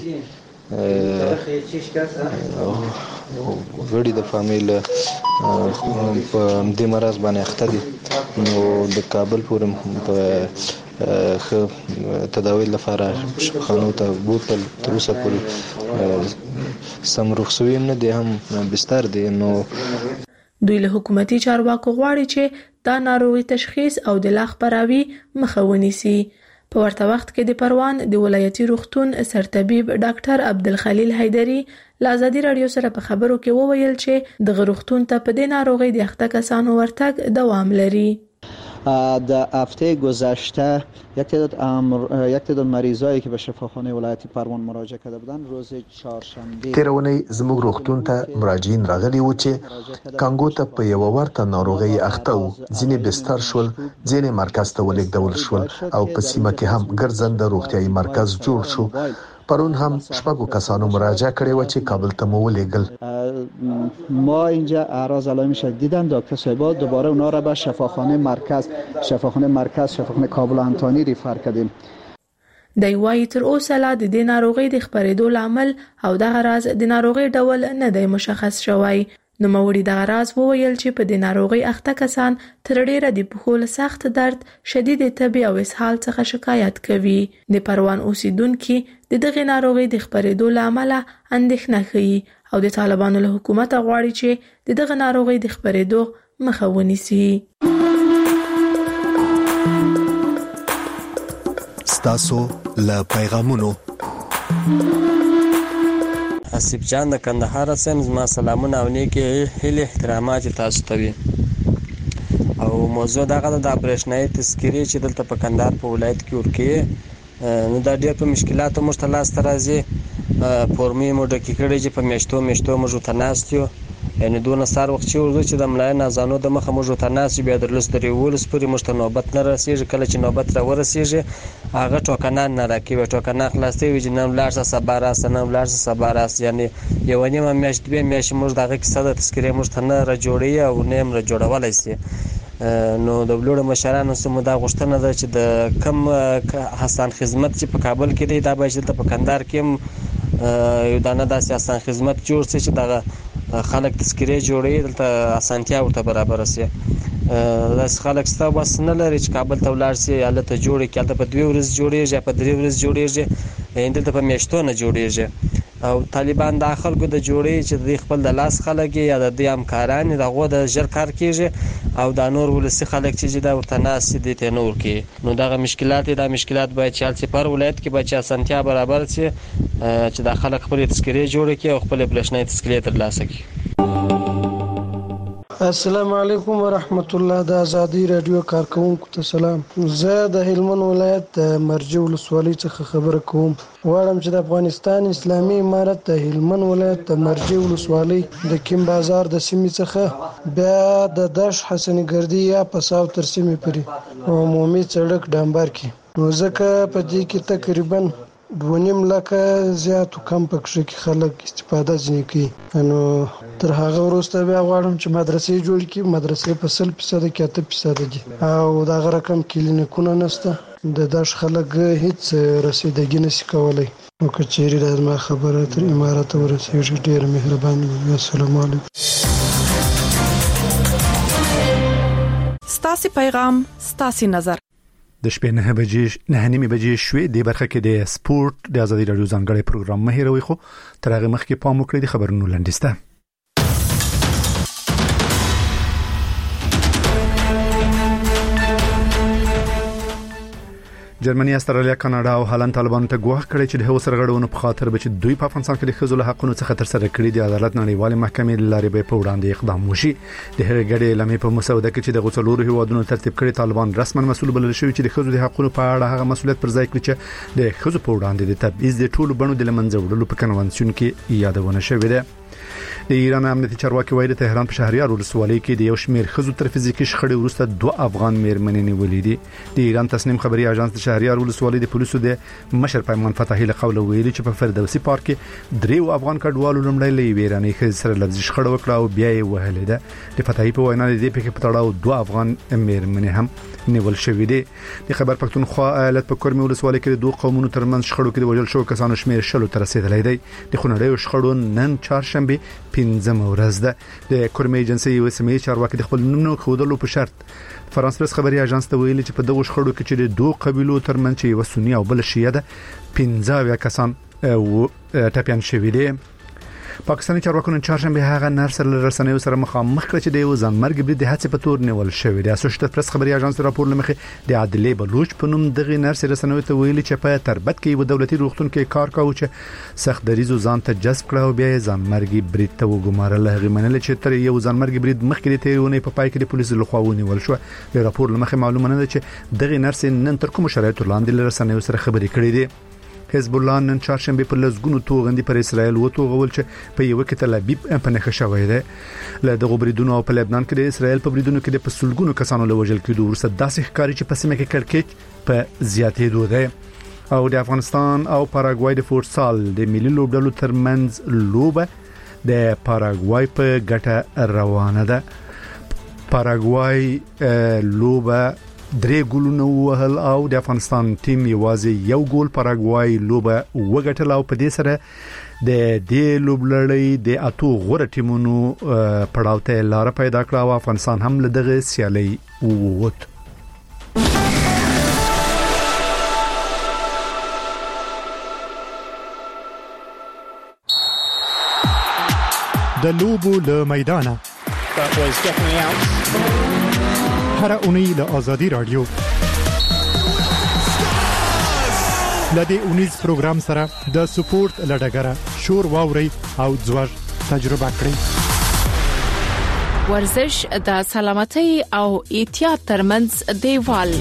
غړي د فامیل په دې مرض باندې اخته دي. نو د کابل پورې په تداوی لپاره شفاخانو ته بوتل تر اوسه پورې سم رخصوي نه دي، هم بستر دي. نو دوی له حکومتي چارواکو غواړي چې دا ناروغي تشخیص او د لا خپراوي مخه ونیسي. په ورته وخت کې د پروان د ولایتي روغتون سرطبیب ډاکټر عبدالخلیل حیدری له ازادي رادیو سره په خبرو کې وویل چې د روغتون ته په دې ناروغي د اخته کسانو ورتګ دوام لري. در هفته گذشته یک تعداد مریضایی که به شفاخانه ولایت پروان مراجعه کرده بودند روز چهارشنبه تیرونی زموږ روغتون ته مراجعین راغلي و چې کانګو ته په یو ورته ناروغي اخته و. ځینې بستر شول، ځینې مرکز ته ولېږدول شول او په سیمه کې هم ګرځنده روغتیايي مرکز جوړ شو. پرون هم شپږو کسانو مراجعه کړې و چې کابل ته مو ولېږل. ما اینجا اعراض علائم شدید دیدن، دکتر صاحبا دوباره اونا را به شفاخانه مرکز شفاخانه کابل انتانی ریفر کردیم. د وايي تر اوسه لا د دې ناروغي د خپرېدو لامل او دغه راز د ناروغي ډول نه دی مشخص شوی. نوموړي دغه راز وویل چې په دې ناروغي اخته کسان تر ډیره د پښو له سخت درد، شدید تبي او اسهال څخه شکایت کوي. د پروان اوسیدونکو د دغه ناروغي د خپرېدو لامل اندېښنه کوي او د طالبانو له حکومت غواړي چې دغه ناروغي د خپرېدو مخه ونیسي. ستاسو له پیغامونو حسیب جان د کندهار سم زما سلامونه او نیکه هیله احترامات تاسو ته وي. او موضوع دغه د اپریشنای تذکری چې دلته په کندهار په ولایت کې ورکه نو دا ډېر په مشکلاتو مشتلاس ترازي فورمې مو ډکې کړې چې په میشتو موږ ته ناستیو. یعنی دونه سار وخت چې ورځو چې د ملای نازانو د مخه موږ ته ناست بیا درلس درې ولس پورې موږ ته نوبت نه رسیږي. کله چې نوبت را ورسیږي هغه ټوکنان نه راکوي، ټوکنان خلاصوي چې نن لاړ سبا راس، نن لاړ سبا راس. یعنی یو نیمه میاشت به میاشت موږ دغه کیسه د تذکرې موږ ته نه را جوړي او نه هم را جوړولای شي. نو د بلوړ مشرانو سمو دا غوښتنه ده چې د کم حسن خدمت چې په کابل کې دی دا باید په کندهار کې هم یو دانه داسې حسن خدمت جوړ شي چې دغه خلک تذکرې جوړي، دلته اسانتیا ورته برابر شي. داس خلک ستاسو بس نه لري چې کابل ته ولاړ شي، حالت جوړي کې په 2 ورځې جوړيږي، په 3 ورځې جوړيږي، دلته په میاشتو نه جوړيږي. او طالبان د خلکو د جوړي چې د خپل د لاس خلک یا د دې همکاران دغه د ژر کار کیږي او د نور ولسی خلک چې دا ورته ناس دي ته نور کې. نو دغه مشکلات باید چې پر ولایت کې باید اسانتیا برابر شي چې د خلک خپل تذکرې جوړ کړي او خپل بلشنې تذکرې ترلاسه کړي. السلام علیکم ورحمت الله. د ازادي رادیو کارکونکو ته سلام. زه د هلمند ولایت مرجع ولسوالۍ څخه خبره کوم. غواړم چې د افغانستان اسلامي امارت د هلمند ولایت د مرجع ولسوالۍ د کیم بازار د سیمې څخه بیا د داش حسن ګردی یا پساو تر سیمې پورې عمومي سړک ډامبر کی نو ځکه په دې کې تقریبا 2.5 لک زیات کم پکې کې خلک استفاده ځنی کوي. نو تر هغه وروسته بیا غواړم چې مدرسې جوړ کړي. مدرسې په 100% کې 8% دي او دا رقم کلینیکونه نشته. د داش خلک هیڅ رسیدګي نشي کولای. نو کچېری د ما خبره تر امارات ورسېږي. ډیر مهرباني. السلام علیکم. ستاسو پیغام ستاسو نظر. د شپې 9:09 بجې شوې د برخه کې د سپورت د ازادي رادیو ځانګړي پروګرام مهیروي خو تر هغه مخکې پام وکړئ د خبرونو لنډیسته. جرمني، استرالیا، کاناډا او هالند طالبانو ته ګواښ کړی چې د هغو سرغړونو په خاطر به چې دوی په افغانستان کې د ښځو له حقونو څخه تر سره کړي د عدالت نړیوالې محکمې لارې به په وړاندې اقدام وشي. د هغې ګډې اعلامیې په مسوده کې چې د غوڅلورو هیوادونو ترتیب کړي طالبان رسما مسؤل بلل شوی چې د ښځو د حقونو په اړه هغه مسؤلیت پر ځای کړي چې د ښځو په وړاندې د تبعیض د ټولو بڼو د لمنځه وړلو په کنوانسیون کې یادونه شوې ده. د ایران امنیتي چارواکي وایي د تهران په شهریار ولسوالۍ کې د یو شمېر ښځو تر فزیکي شخړې وروسته 2 افغان میرمنې نیولې دي. د ایران تصنیم خبري اژانس د شهریار ولسوالۍ د پولیسو د مشر پیمان فتحي له قوله ویلي چې په فردوسي پارک کې 3 افغان کډوالو لمړی له ایراني ښځې سره لفظي شخړه وکړه او بیا یې وهلې ده. د فتحي په وینا د دې پېښې په تړاو 2 افغان میرمنې هم نیول شوې دي. د خبر پښتونخوا ایالت په کورمي ولسوالۍ کې د 2 قومونو ترمنځ شخړو کې د وژل شوو کسانو شمېر 10 ته رسیدلی دی. د خونړیو شخړو نن چهارشنبه 15 ورځ ده. د کورمي ایجنسي یو سیمه چارواکي د خپل نوم خودلو په شرط فرانس پریس خبري اژانس ته ویلي چې په دغه شخړو کې چې د 2 قبيلو ترمنځ چې یو سنی او بل شیعه ده 15 کسان ټپيان شوي دي. پاکستاني چارواکو نن چهارشنبه هغه نرسر رسنیو سره مخامخ کړ چې د یو ځانمرګ برید د هڅې په تور نیول شوی دی. اسوسییټډ پریس خبري اژانس راپور لمخې د عادلې بلوچ په نوم دغه نرسر رسنیو ته ویلي چې په تربت کې یو دولتي روغتون کې کار کاوه چې سخت دریزو ځان ته جذب کړ او بیا ځانمرګ برید ته وګمارل. هغه منل چې تر یو ځانمرګ برید مخکې د تیرونه په پای کې د پولیسو لخوا ونیول شو. د راپور لمخې معلومه نه ده چې دغه نرسر نن تر کوم شرایطو لاندې رسنیو سره خبرې کړې دي. حزب الله نن چهارشنبه په لزګونو توغندي پر اسرائیل وتوغول چې په یو کې تل ابیب په نخښه شوې ده. له دغه بریدونو په لبنان کې د اسرائیل په بریدونو کې د پسولګونو کسانو له وژل کېدو ورسره داسې ښکاري چې په سیمه کې کړکېچ په زیاتېدو ده. او د افغانستان او پاراګوای د فوټسال د ملي لوبډلو ترمنځ لوبه د پاراګوای په ګټه روانه ده. پاراګوای لوبه 3 ګولونه وهل او د افغانستان ټیم یوازې یو ګول پاراګوای لوبه وګټل او په دې سره د دې لوبلړۍ د 8 غوره ټیمونو پړاو ته لار پیدا کړه او افغانستان هم له دغه سیالي ووت. د لوبو له میدانه هر اونۍ له ازادي رادیو لدې اونیز پروګرام سره د سپورت لډګره شور واوري او ځوړ تجربه کړئ. ورزش د سلامتۍ او احتیاط ترمنځ دیوال.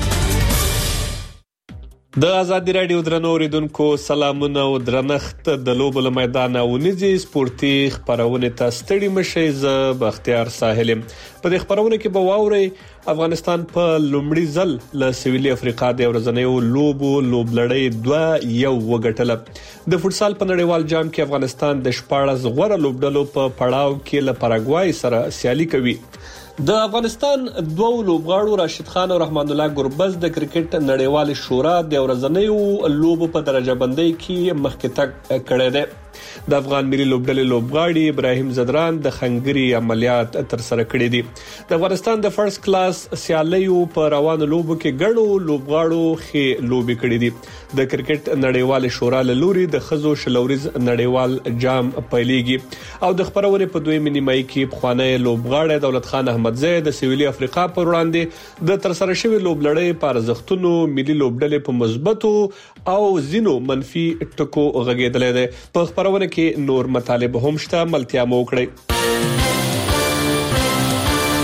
د ازادي رادیو درنو اوریدونکو سلامونه او درنښت. د لوبو له میدانه ونیزي سپورتي خبرونه ته ستړي مشي. ز بختیار ساحل په دې خبرونه کې به واوري افغانستان په لومړي ځل له سویلي افریقا د ورځنیو لوبلړۍ 2 یو وګټله. د فوټسال په نړیوال جام کې افغانستان د 14 غوړه لوبډلو په پړاو کې له پاراګوای سره سیالي کوي. د افغانستان 2 لوبغاړو راشد خان او رحمان الله ګربز د کرکټ نړیوال شورا د ورځنیو لوبو په درجه بندۍ کې مخکې تګ کړی دی. د افغان ملي لوبډلې لوبغاړي ابراهیم زدران د خنګري عملیات تر سره کړی دي. د افغانستان د فرست کلاس سیالیو په روانو لوبو کې ګڼو لوبغاړو خې لوبي کړی دي. د کرکټ نړیوال شورا له لوري د خزو شلوريز نړیوال جام پیلېږي او د خبرونه په 2 نیمایي کې بخوانه لوبغاړي دولت خان احمدزی د سویلي افریقا پر وړاندې د تر سره شوی لوبلړۍ په ارزښتونو ملي لوبډلې په مثبتو او زینو منفي ټکو غږیدلې ده. په خبرونه کې نور مطالب هم شته. ملتیا مو کړی.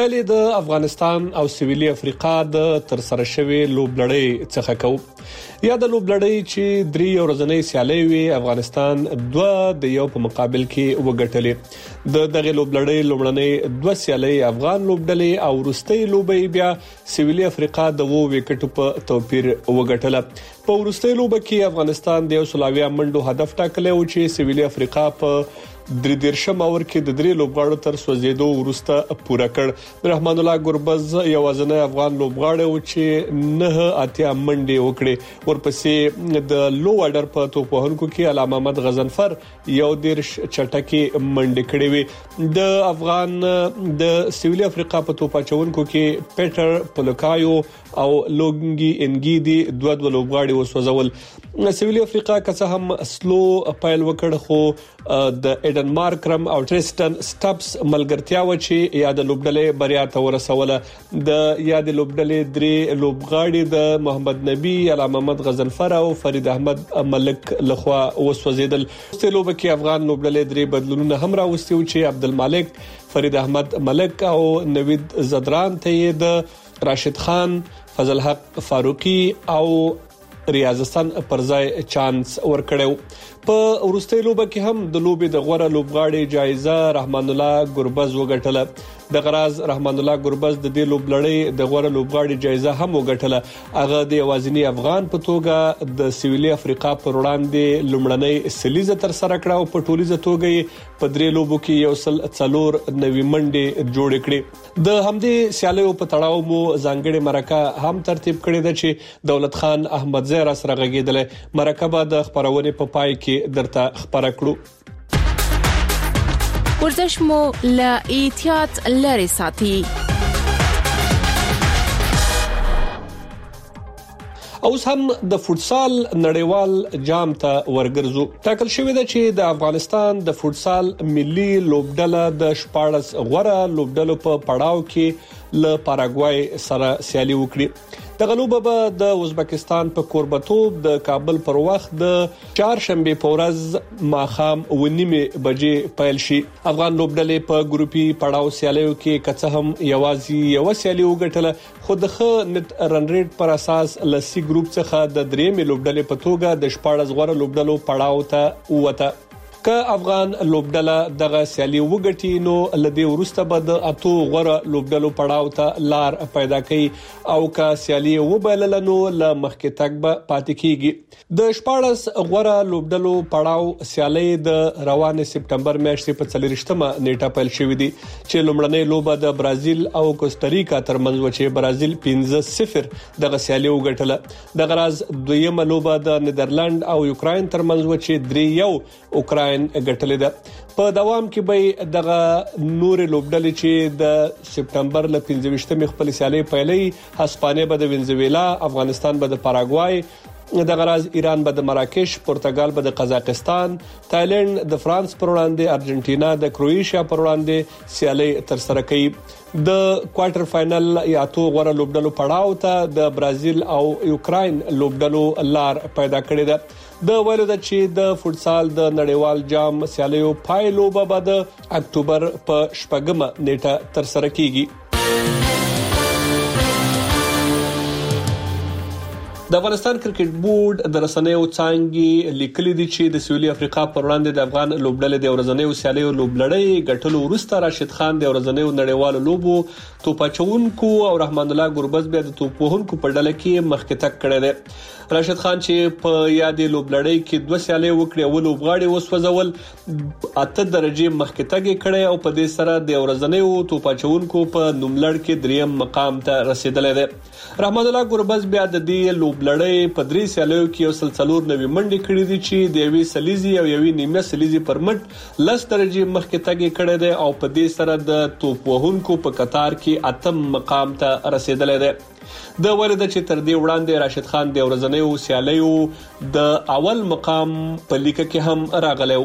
پیل د افغانستان او سویلي افریقا د ترسره شوی لوبلړۍ څخه کوو یا د لوبلړۍ چې 3 ورځنۍ سیالۍ وي افغانستان 2 د یو په مقابل کې وګټلې د دغه لوبلړۍ لومړنۍ 2 سیالۍ افغان لوبډلې او وروستۍ لوبې بیا سویلي افریقا د 2 وکټو په توپیر وګټله په وروستۍ لوبه کې افغانستان د 100 منډو هدف ټاکلی و چې سویلي افریقا په 3 اور کې د 3 لوبغاړو تر سوځېدو وروسته پوره کړ رحمان الله ګربز یوازینی افغان لوبغاړی و چې 9 منډې وکړې ورپسې د لو اډر په توپ وهونکو کې علامه محمد غزنفر یو د چټکی منډې کړې وي د افغان د سویلي افریقا په توپ اچونکو کې پیټر پولکایو او لوګنګي انګيدي 2 لوبغاړي وسوځول سویلي افریقا که څه هم سلو پایل وکړ خو د ایډن مارکرم او ټریسټن سټاپس ملګرتیا و چې یاد لوبډلې بریا ته ورسوله د یاد لوبډلې 3 لوبغاړي د محمد نبی علامه محمد غزنفر او فرید احمد ملک لخوا وسوځیدل په لوبه کې افغان لوبډلې 3 بدلونونه هم راوستي و چې عبدالمالک فرید احمد ملک او نوید زدران ته د راشد خان فضل حق فاروقي او ریاض حسن پرځای چانس ورکړیو په ورستۍ لوبه کې هم د لوبې د غوړه لوبغاړي جایزه رحمان الله ګربز وګټله د غراز رحمان الله ګربز د دې لوبلړۍ د غوړه لوبغاړي جایزه هم وګټله هغه د یوازینی افغان په توګه د سویلي افریقا پر وړاندې لومړنۍ سلیزه تر سره کړه او په ټولیزه توګه په 3 لوبو کې یو سل 4 نوي منډې جوړ کړې د همدې سیالیو په تړاو مو ځانګړي مرکه هم ترتیب کړې ده چې دولت خان احمد زهرا سره غږیدل مرکه د خبرونه په پای کې درته خبره کړو ورزش مو له احتیاط لري ساتي اوس هم د فوتسال نړیوال جام ته ورګرځو ټاکل شوې ده چې د افغانستان د فوتسال ملي لوبډله د 14 غوړه لوبډلو په پړاو کې له پاراګوای سره سیالي وکړي د غلوبه به د ازبکستان په کوربتوب د کابل پر وخت د چهارشنبه په ورځ ماخام 9:30 بجې پیل شي افغان لوبډلې په ګروپي پړاو سیالیو کې کڅه هم یوازې یو سیالي وګټله خو د نت رن ریټ پر اساس لسی ګروپ څخه د 3 لوبډلې په توګه د 14 غوړه لوبډلو پړاو ته وته که افغان لوبډله دغه سیالي وګټي نو لدی ورسته به د اتو غوړه لوبډلو پړاو ته لار پیدا کوي او که سیالي وبلل نو ل مخکې تک به پاتې کیږي د 14 غوړه لوبډلو پړاو سیالي د روانه سپټمبر میاشتې په 4مه نیټه پیل شوې دي چې لومړنۍ لوبه د برازیل او کوستاریکا ترمنځ و چې برازیل 5-0 دغه سیالي وګټله د غراز دویمه لوبه د نیدرلند او یوکرين ترمنځ و چې 3-1 اوکرين ګټلې ده په دوام کې به دغه نور لوبډلې چې د سپټمبر ل 15 خپل سیالي پیلې هسپانیا به د وینزویلا افغانستان به د پاراګوای د غراز ایران به د مراکش پرتګال به د قزاقستان تایلند د فرانس پر وړاندې ارجنټینا د کروئیشیا پر وړاندې سیالي تر سره کوي د کوارټر فائنل یا تو غوړه لوبډلو پړاو ته د برازیل او یوکرين لوبډلو لار پیدا کړې ده د ویلو د چې د فوتسال د نړیوال جام سیالیو پایلو به د اکتوبر په 8مه نیټه تر سره کیږي د افغانستان کرکټ بورډ د رسنیو څنګه لیکلي دي چې د سویلي افریقا پر وړاندې د افغان لوبډلې د ورځنیو سیالیو لوبلړۍ ګټلو وروسته راشد خان د ورځنیو نړیوالو لوبو توپاچونکو او رحمان الله ګربز بیا د توپوهونکو په ډله کې مخکې تک کړی دی راشد خان چې په یادې لوبلړۍ کې 2 سیالۍ وکړې او لوبغاړي وسوځول 8 درجه مخکې تک کړي او په دې سره د ورځنیو توپاچونکو په نوملړ کې 3م مقام ته رسیدلی دی رحمان الله ګربز بیا د دې لوبلړۍ په 3 سیالیو کې یو سلسلور نوي منډې کړې دي چې د یوې سلیزي او یوې نیمه سلیزي پر مټ 10 درجه مخکې تک کړي دي او په دې سره د توپ وهونکو په قطار کې 8م مقام ته رسیدلی دی د ورده چې تر دې وړاندې راشد خان د ورځنیو سیالیو د اول مقام په لیکه کې هم راغلی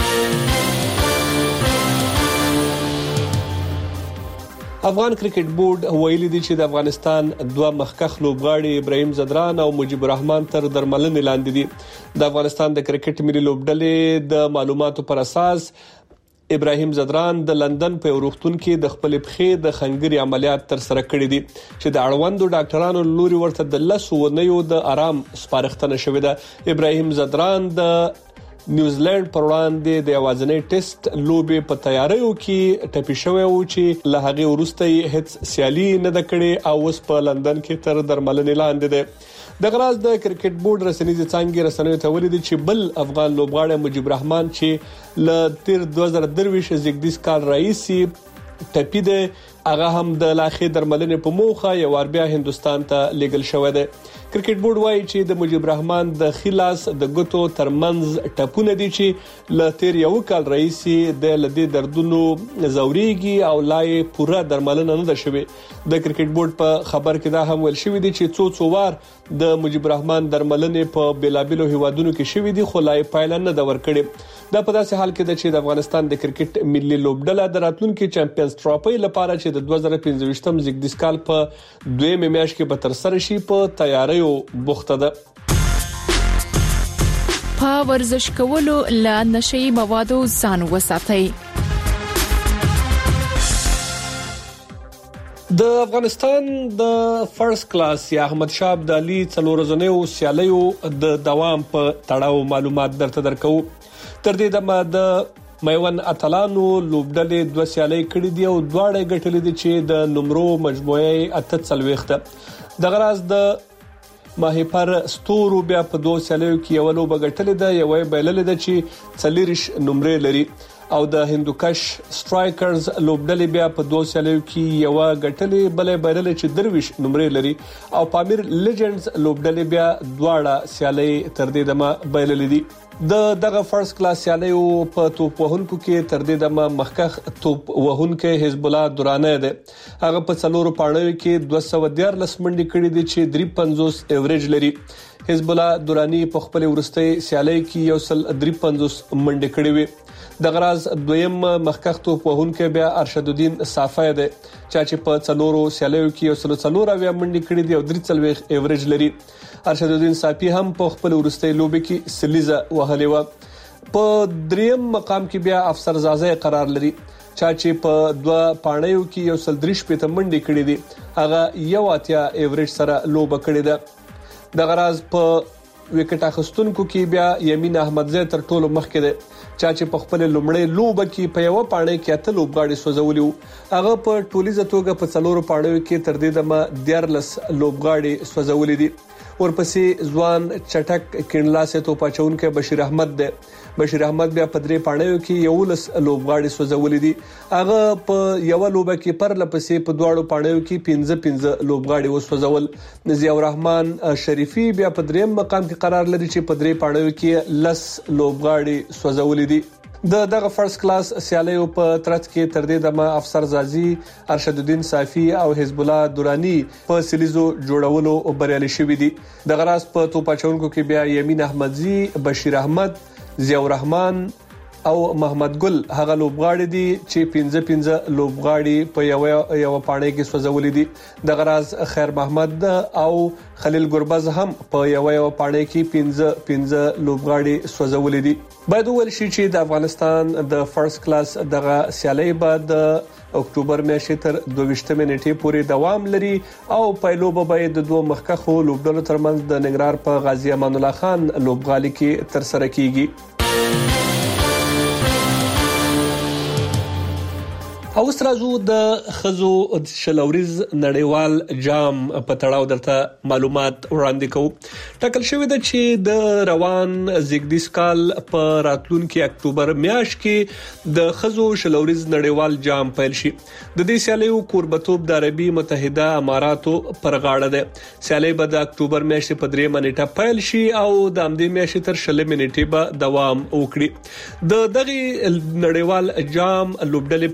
افغان کرکټ بورډ ویلي دی چې د افغانستان 2 مخکخ لوبغاړي ابراهيم زدران او مجيب الرحمن تر درملنې لاندې دي د افغانستان د کرکټ ملي لوبډلې د معلوماتو پر اساس ابراهیم زدران د لندن په روغتون کې د خپل پخې د خنګري عملیات تر سره کړی دي چې د اړوندو ډاکټرانو لوري ورته د 10 ونیو د آرام سپارښتنه شوې ده. ابراهیم زدران د نیوزیلند پر وړاندې د اوازنۍ ټیسټ لوبې په تیاریو کې ټپي شوی و چې له هغه وروسته هیڅ سیالي نه د کړې او اوس په لندن کې تر درملنې لاندې ده. د غراز د کرکټ بورډ رسنیز څنګه رسنیو ته ولید چې بل افغان لوبغاړی مجيب رحمان چې ل تیر 2023 زیږدیز کال رئیسي ټپي ده هغه هم د لاخې درملنې په موخه یو ور بیا هندستان ته لیګل شوی دی. کرکټ بورډ وايي چې د مجيب رحمان د خلاص د ګوتو ترمنځ ټپونه دي چې ل تیر یو کال رئیسي د لدی دردونو زوريږي او لای پوره درملنه نه ده شوی. د کرکټ بورډ په خبر کې دا هم ویل شوی دی چې څو وار د مجيب رحمان درملنې په بیلابلو هیوادونو کې شوی دی خو لای پایله نه ده ورکړي. دا په داسې حال کې ده چې د افغانستان د کرکټ ملي لوبډله د راتلونکي چمپیونز ټرافي لپاره چې د 2025م زیږدیز کال په 2 میاشت کې به تر سره شي په تیاری بوخته ده. په ورزش کولو له نشئی موادو ځان وساتئ. د افغانستان د فرست کلاس یا احمد شاه ابدالي څلورزنیو سیالیو د دوام په تړاو معلومات درته درکو. تر دې دمه د میوند اتلانو لوبډلې 2 سیالي کړې دي او دواړه ګټلې دي چې د نمرو مجموعه 48 ده. د غراز د ماهیپر ستورو بیا په 2 سیالیو کې یو لوب غټلې ده یو بیللې ده چې 40 نمرې لري او د هندوکش سټرایکرز لوبډلې بیا په 2 سیالیو کې یو غټلې بلې بیللې چې 30 نمرې لري او پامیر لیجندز لوبډلې بیا دواړه سیالي تر دې دمه بیللې دي. دغه فرست کلاس سیالیو په توپ وهونکو کې تر دې دمه مخکخ توپ وهونکو حزب الله دورانه ده. هغه په څلورو پاڼو کې 214 منډي کړې دي چې 350 ایوریج لري. حزب الله دورانی په خپل ورستۍ سیالي کې 153 منډي کړې وي. د غراز دویم مخکخ توپ وهونکو بیا ارشد الدین صافی ده چې په څلورو سیالیو کې 140 منډي کړې دي او 43 ایوریج لري. ارشد الدین صافی هم په خپل ورستۍ لوبي کې سلیزه وهلې و. په دریم مقام کې بیا افسر زازه قرار لري چې په 2 پاڼو کې 130 منډي کړې دي هغه یو اتیا ایوریج سره لوبه کړې ده. د غراز په وکټ اخستونکو کې بیا یمین احمدزی تر ټولو مخکې ده چې په خپل لومړی لوبه کې په یو پاڼه کې اته لوبغاړي سوځولیو. هغه په ټولیزه توګه په څلورو پاڼو کې تر دې دمه 14 لوبغاړي سوځولې دي. ورپسې ځوان چټک کینلاسه توپاچونکو بشیر احمد ده. بشیر احمد بیا په 3 پاڼو کې 11 لوبغاړي سوځولې دي. هغه په یو لوبه کې پر لپسې په دواړو پاڼو کې 15 لوبغاړي وسوځول. ضیاء الرحمن شریفي بیا په دریم مقام کې قرار لري چې په 3 پاڼو کې 10 لوبغاړي سوځولې دي. دغه فرست کلاس سیالیو په ترڅ کې تر دې دمه افسر زازي ارشد الدین صافی او حزب الله دورانی په سلیزو جوړولو بریالي شوي دي. د غراس په توپاچونکو کې بیا یمین احمدزی، بشیر احمد، ضیاء الرحمن او محمد ګل هغه لوبغاړي دي چې 15 لوبغاړي په یو پاڼه کې سوځولې دي. د غراز خیر محمد او خلیل ګربز هم په یو پاڼه کې 15 لوبغاړي سوځولې دي. باید ویل شي چې د افغانستان د فرست کلاس دغه سیالي بعد اکتوبر میاشتې تر 22 نیټې پورې دوام لري او پایلو به د 2 مخکخو لوبډلو ترمنځ د ننګرهار په غازی امان الله خان لوبغالي کې تر سره کیږي. اوس راځو د خزو شلوریز نړیوال جام په تړاو درته معلومات وړاندې کوم. ټاکل شوی دی چې د روان زیږدیز کال په راتلونکي اکتوبر میاشت کې د خزو شلوریز نړیوال جام پیل شي. د دې سیالیو کوربتوب د عربي متحده اماراتو پر غاړه ده. سیالي به د اکتوبر میاشتې په 3 نیټه پیل شي او د همدې میاشتې تر 20 نیټې به دوام وکړي. د دغه نړیوال جام لوبډلې په 2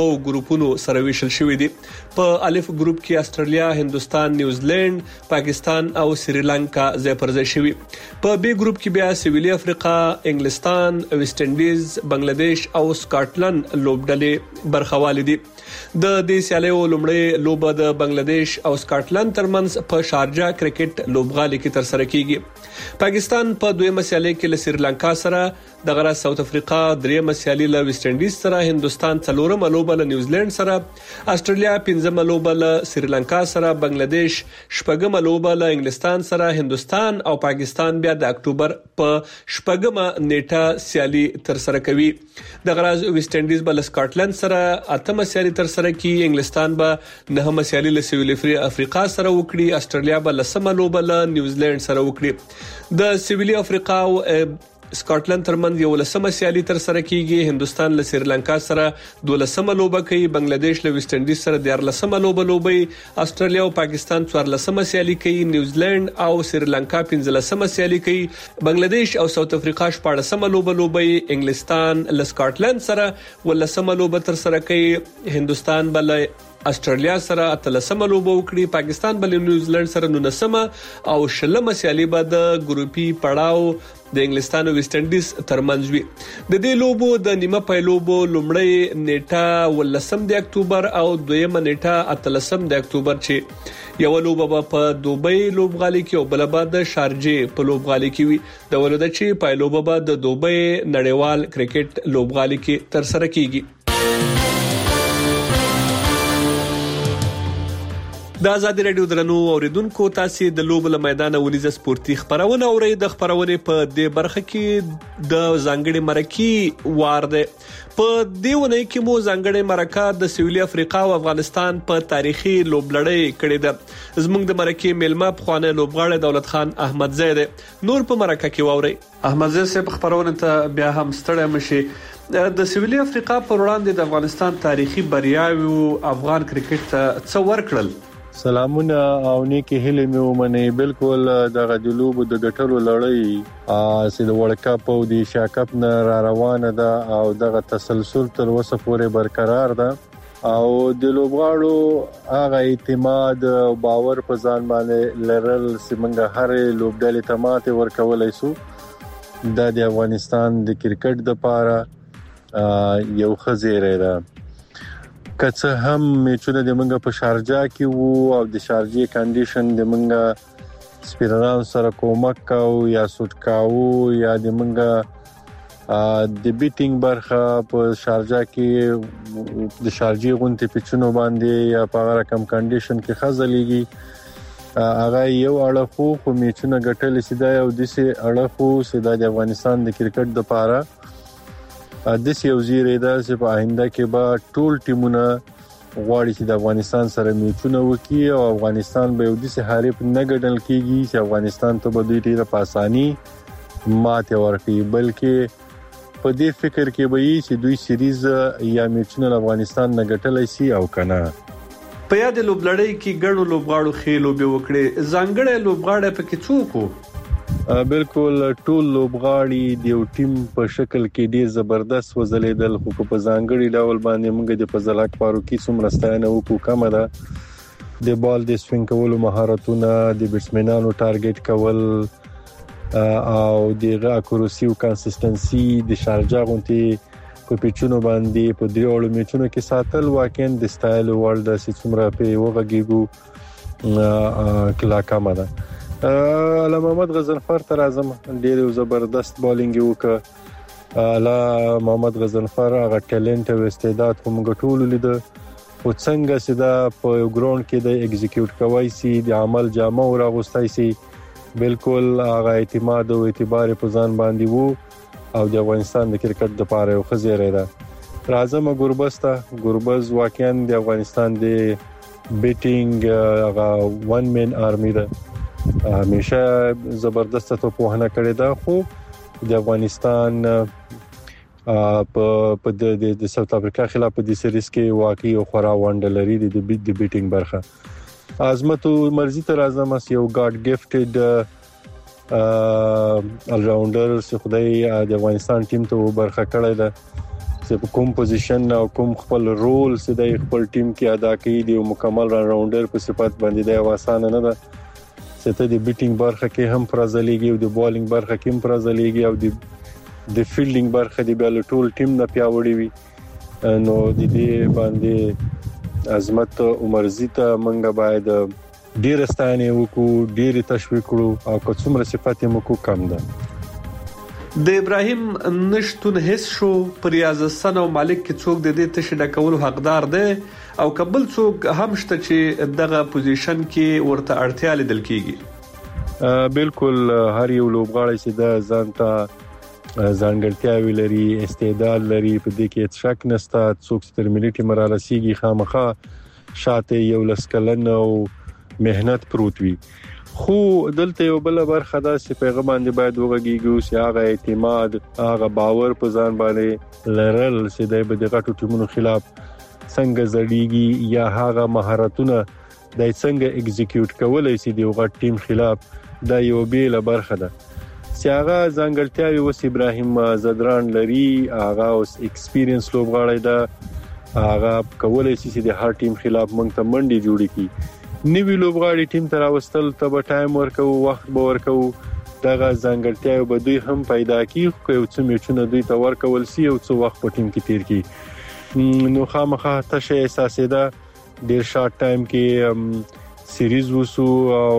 ګروپونو سره ویشل شوی دي. په الف ګروپ کې استرالیا، هندستان، نیوزیلند، پاکستان او سریلانکا ځای پر ځای شوی. په بی ګروپ کې بیا سویلي افریقا، انګلستان، ویسټ انډیز، بنگلاديش او سکاټلند لوبډلې برخوالي دي. د دې سیالیو لومړی لوبه د بنگلاديش او سکاټلند ترمنځ په شارجه کرکټ لوبغالي کې تر سره کیږي. پاکستان په دویمه سیالي کې له سریلانکا سره، د غره ساوث افریقا دریمه سیالي له ویسټ انډیز سره، هندستان څلورمه لوبه له نیوزیلند سره، استرالیا پنځمه لوبه له سریلانکا سره، بنگلاديش شپږمه لوبه له انګلستان سره، هندستان او پاکستان بیا د اکتوبر په شپږمه نیټه سیالي تر سره کوي. د غره ویسټ انډیز بل سکاټلند سره اتمه سیالي تر سره کوي، انګلستان به نهمه سیالي له سویل افریقا سره وکړي، استرالیا به لسمه لوبه له نیوزیلند سره وکړي. د سویلي افریقا او سکاټلند ترمنځ یو لسمه سیالي تر سره کیږي، هندستان له سریلانکا سره 12مه لوبه کوي، بنگلاديش له ویسټ انډیز سره 14مه لوبه لوبي، استرالیا او پاکستان 14مه سیالي کوي، نیوزیلند او سریلانکا 15مه سیالي کوي، بنگلاديش او ساوث افریقا 14مه لوبه لوبي، انګلستان له سکاټلند سره 18مه لوبه تر سره کوي، هندستان بل استرالیا سره 13مه لوبه وکړي، پاکستان بل نیوزیلند سره 19مه او 20مه سیالي به د ګروپي پړاو د انګلستان او ویسټ انډیز ترمنځ وي. د دې لوبو د نیمه پایلوبو لومړی نیټه 18 د اکتوبر او دویمه نیټه 18 د اکتوبر چې یو لوبه په دوبۍ لوبغالي کې او بل به د شارجه په لوبغالي کې وي. د ولودت چې پایلوبه به د دوبۍ نړیوال کرکټ لوبغالي کې تر سره کیږي. د آزادي رادیو درنو اوریدونکو، تاسو د لوبو له میدان ونیزه سپورتي خبرونه اورئ. د خبرونې په دې برخه کې د ځانګړي مرکې وار ده. په دې ونې کې مو ځانګړي مرکه د سویلي افریقا او افغانستان په تاریخي لوبلړۍ کړې ده. زموږ د مرکې میلمه پخوانی لوبغاړی دولت خان احمدزی ده. نور په مرکه کې واورئ. احمدزی صاحب خبرونه ته بیا هم ستړی مشي. د سویلي افریقا پر وړاندې د افغانستان تاریخي بریاوي افغان کرکټ ته څه ورکړل؟ سلامونه او نیکی هیله مې ومني. بالکل دغه د لوبو د ګټلو لړۍ چې د ورلد کپ او د ایشیا کپ نه را روانه ده او دغه تسلسل تر اوسه پورې برقرار ده او د لوبغاړو هغه اعتماد او باور په ځان باندې لرل چې موږ هر لوبډلې ته ماته ورکولای شو. د افغانستان د کرکټ لپاره یو خزیره ده. کڅه هم میچونه د منګه په شارجه کې وو او د شارجه کنډیشن د منګه سپیران سره کومک کاو یا سوت کاو یا د منګه د بیټینګ برخه په شارجه کې د شارجه غونټې پچونو باندې یا په رقم کنډیشن کې خزلېږي. هغه یو اړخو خو میچونه ګټل سیده او د سي اړخو سیده د افغانستان د کرکټ لپاره د سی او زیره ده چې په آینده کې به ټول ټیمونه غواړي چې د افغانستان سره میچونه وکړي او افغانستان به یو د سي حریف نه ګڼل کیږي چې افغانستان ته به دوی ډیره په اساني ماته ورکړي، بلکې په دې فکر کې به یې چې دوی سیریز یا میچونه افغانستان نه ګټلای شي او کنه. په یاد لوبلړۍ کې ګڼو لوبغاړو خېلو به وکړي. ځانګړی لوبغاړی پکې څوک وو؟ بالکل ټول لوبغاړي د یو ټیم په شکل کې ډیر زبردست وزلیدل، خو په ځانګړي ډول باندې موږ د فضلک فاروقي څومره ستاینه وکړو کمه ده. د بال د سوینګ کولو مهارتونه، د بیټسمنانو ټارګټ کول او د اکوریسي او کنسستنسي د شارجه غونټي په پیچونو باندې په دریوړو میچونو کې ساتل واقعا د سټایل ورلد چې څومره په وګږیګو کلا کمه ده. علامه محمد غزنفر تر اعظم ډیر زبردست بالینګ وکړه. علامه محمد غزنفر هغه ټیلنټ او استعداد کوم ټول لید او څنګه چې دا په ګراوند کې د ایگزیکیوټ کوي سي د عمل جامه او راغستای سي، بالکل هغه اعتماد او اعتبار په ځان باندې وو او د افغانستان د کرکټ لپاره یو خزیره ده. اعظم ګوربز واقعا د افغانستان د بیټینګ هغه ون مین آرمی ده، همیشه زبردست توپوهنه کړې ده، خو د افغانستان په د ساوث افریقا خلاف په دې سریز کې واقعي او خورا وانډلري د بیټینګ برخه. عظمت مرزي تر اعظم یو ګاډ ګفټډ ال راوندر چې خدای د افغانستان ټیم ته برخه کړی ده چې کوم پوزیشن او کوم خپل رول چې د خپل ټیم کې ادا کوي دی مکمل راونډر په صفات باندې دی واسانه نه ده چې ته د بیټینګ برخه کې هم پرځلېږي او د بالینګ برخه کې هم پرځلېږي او د فیلډینګ برخه دی بل ټول ټیم نه پیاوړی وي نو د دې باندې عظمت عمرزي ته منګه باید ډیر ستانه وکړو ډیر تشویق کړو او کومه صفات یې مو کم ده د ابراهیم نشتون هیڅ شو پر ریاض حسن او مالک کې څوک د دې تشه ډکول حقدار دی او قبل څوک هم شته چې دغه پوزیشن کې ورته اړتیا لیدل کیږي بالکل هر یو لوبغاړی چې د ځانته ځانګړتیاوي لري استعداد لري په دې کې شک نشته څوک تر ملي مرالسيږي خامخا شاته یو لسکلن او مهنت پروت وي خو دلته یو بل برخه ده چې پیغام باندې باید وګړيږي چې هغه اعتماد هغه باور په ځان باندې لرل چې د بدغټو ټیمونو خلاف څنګه زړیږي یا هغه مهارتونه د څنګه ایگزیکیوټ کولای شي د یو غټ ټیم خلاف د یو بیل برخه ده چې هغه ځانګړتیاوي وس ابراهیم زدران لري هغه اوس ایکسپیرینس لوبغاړی ده هغه کولای شي چې د هر ټیم خلاف مونږ ته منډي جوړی کی نیوی لوبغاړي ټیم ته راوستل ته به ټایم ورکو وخت به ورکو دغه ځانګړتیاوي به دوی هم پیدا کیږي خو یو څه میچونه دوی ته ورکول سی او څه وخت په ټیم کې تیر کی نو خامخا تشه احساس ده ډیر شارټ ټایم کې سیریز وسو او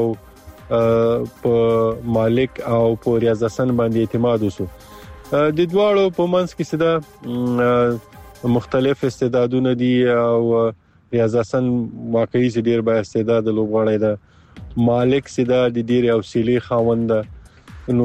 په مالک او په ریاض حسن باندې اعتماد وسو د دواړو په منځ کې سده مختلف استعدادونه دي او ریاض حسن واقعي چې ډیر با استعداد لوبغاړی ده مالک سیدا د ډیر حوصله خاوند نو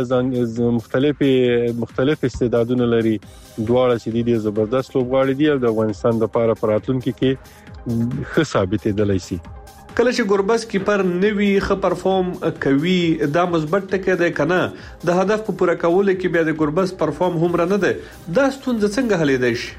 دواړه مختلف استعدادونه لري دواړه چې ډیر زبردست لوبغاړي دي او د افغانستان لپاره پراتلونکو کې ښه ثابتېدلی شي کله چې ګوربس کیپر نوی ښه پرفورم کوي دا مثبت ټکی دی کنه د هدف په پوره کولو کې بیا د ګوربس پرفورم هم رانه ده دا ستونزه څنګه حلېدای شي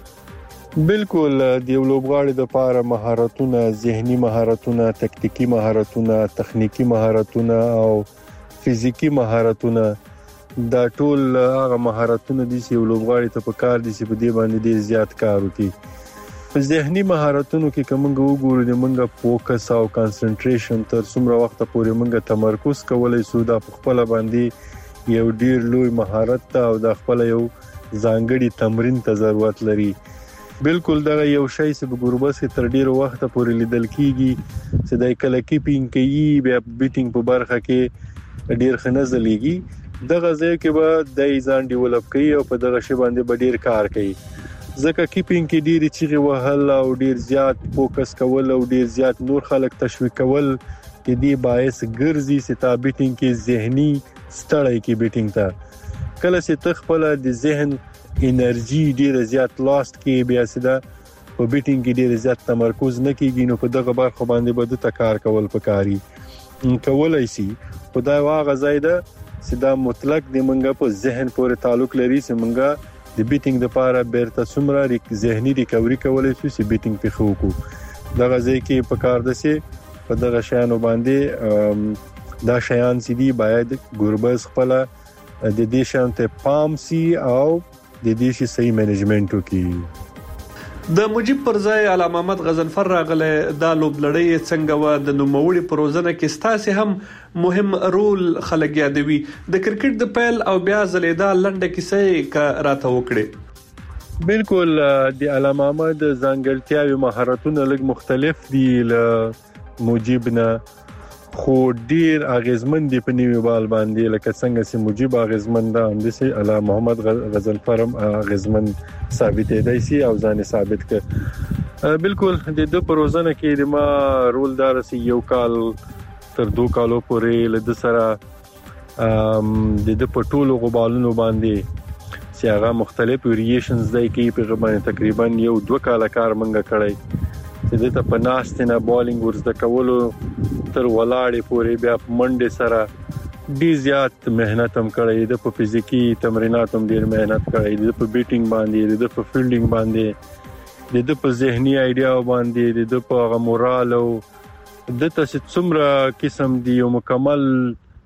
بالکل د یو لوبغاړي د لپاره مهارتونه ذهني مهارتونه تکتیکی مهارتونه تخنیکی مهارتونه او فزیکی مهارتونه دا ټول هغه مهارتونه دي چې یو لوبغاړي ته په کار دي چې په دې باندې ډیر زیات کار وکړي په ذهني مهارتونو کې کومه وګورو د منګه فوکس او کانسنټریشن تر څومره وخت پورې منګه تمرکز کولای سو د خپل باندې یو ډیر لوی مهارت او د خپل یو ځانګړي تمرین ته ضرورت لري بالکل دا یو شی چې په ګوربس کې تر ډیرو وخت پورې لیدل کیږي چې د کله کیپینګ کوي بیا بیټینګ په برخه کې ډیر خنځلېږي دغه ځای کې به د ځان ډیولپ کوي او په دغه شی باندې به ډیر کار کوي ځکه کیپینګ کې ډیر چیغه وهل او ډیر زیات فوکس کول او ډیر زیات نور خلک تشویق کول کې دی باعث ګرځي چې تا بیټینګ کې ذهني ستړی کې بیټینګ ته کله چې تخپل د ذهن انرژي ډیر زیات لاست کې بیا سده په بیټینګ کې ډیر زیات تمرکز نه کیږي نو په دغه برخه باندې به د کار کول پکاري کولای شي خدای واغه زیاده سده مطلق د منګه په ذهن پورې تعلق لري چې منګه د بیټینګ لپاره بیرته څومره ذهني ریکوري کولای شي چې بیټینګ په خو کو دغه ځای کې په کار دسي په دغه شیانو باندې دا شیان چې دی باید ګوربز خپل د دې شانته پام سي او د دې شي صحیح منیجمنت وکړي د مجيب پر ځای علامه محمد غزنفر راغله د لوبلړۍ څنګه و د نوموړي پروژه کې ستاسو هم مهم رول خلک یادوي د کرکټ د پیل او بیا زلیدا لنډه کیسه کا راته وکړي بالکل د علامه محمد ځانګړتیاوي مهارتونه لږ مختلف دي ل مجيب نه خو ډیر اغیزمن دی په نیو بال باندې لکه څنګه چې مجيب اغیزمن ده اندسي علامه محمد غزنفرم اغیزمن ثابت دی سي او ځان ثابت ک بالکل د دې پروژه کې د ما رول دار سي یو کال تر 2 کالو پورې لد سره د پټولو غبالونو باندې چې هغه مختلف ویریشنز دی کې په باندې تقریبا یو 2 کال کار منګه کړی چې د په ناستنه بالینګ ورزده کولو تر ولاړې پورې بیا منډه سره ډیر زیات مهنت هم کړی د په فزیکی تمرینات هم ډیر مهنت کړی د په بیټینګ باندې د په فیلډینګ باندې د په ذهني ایډیا باندې د په مورال او د تاسو څومره قسم دی یو مکمل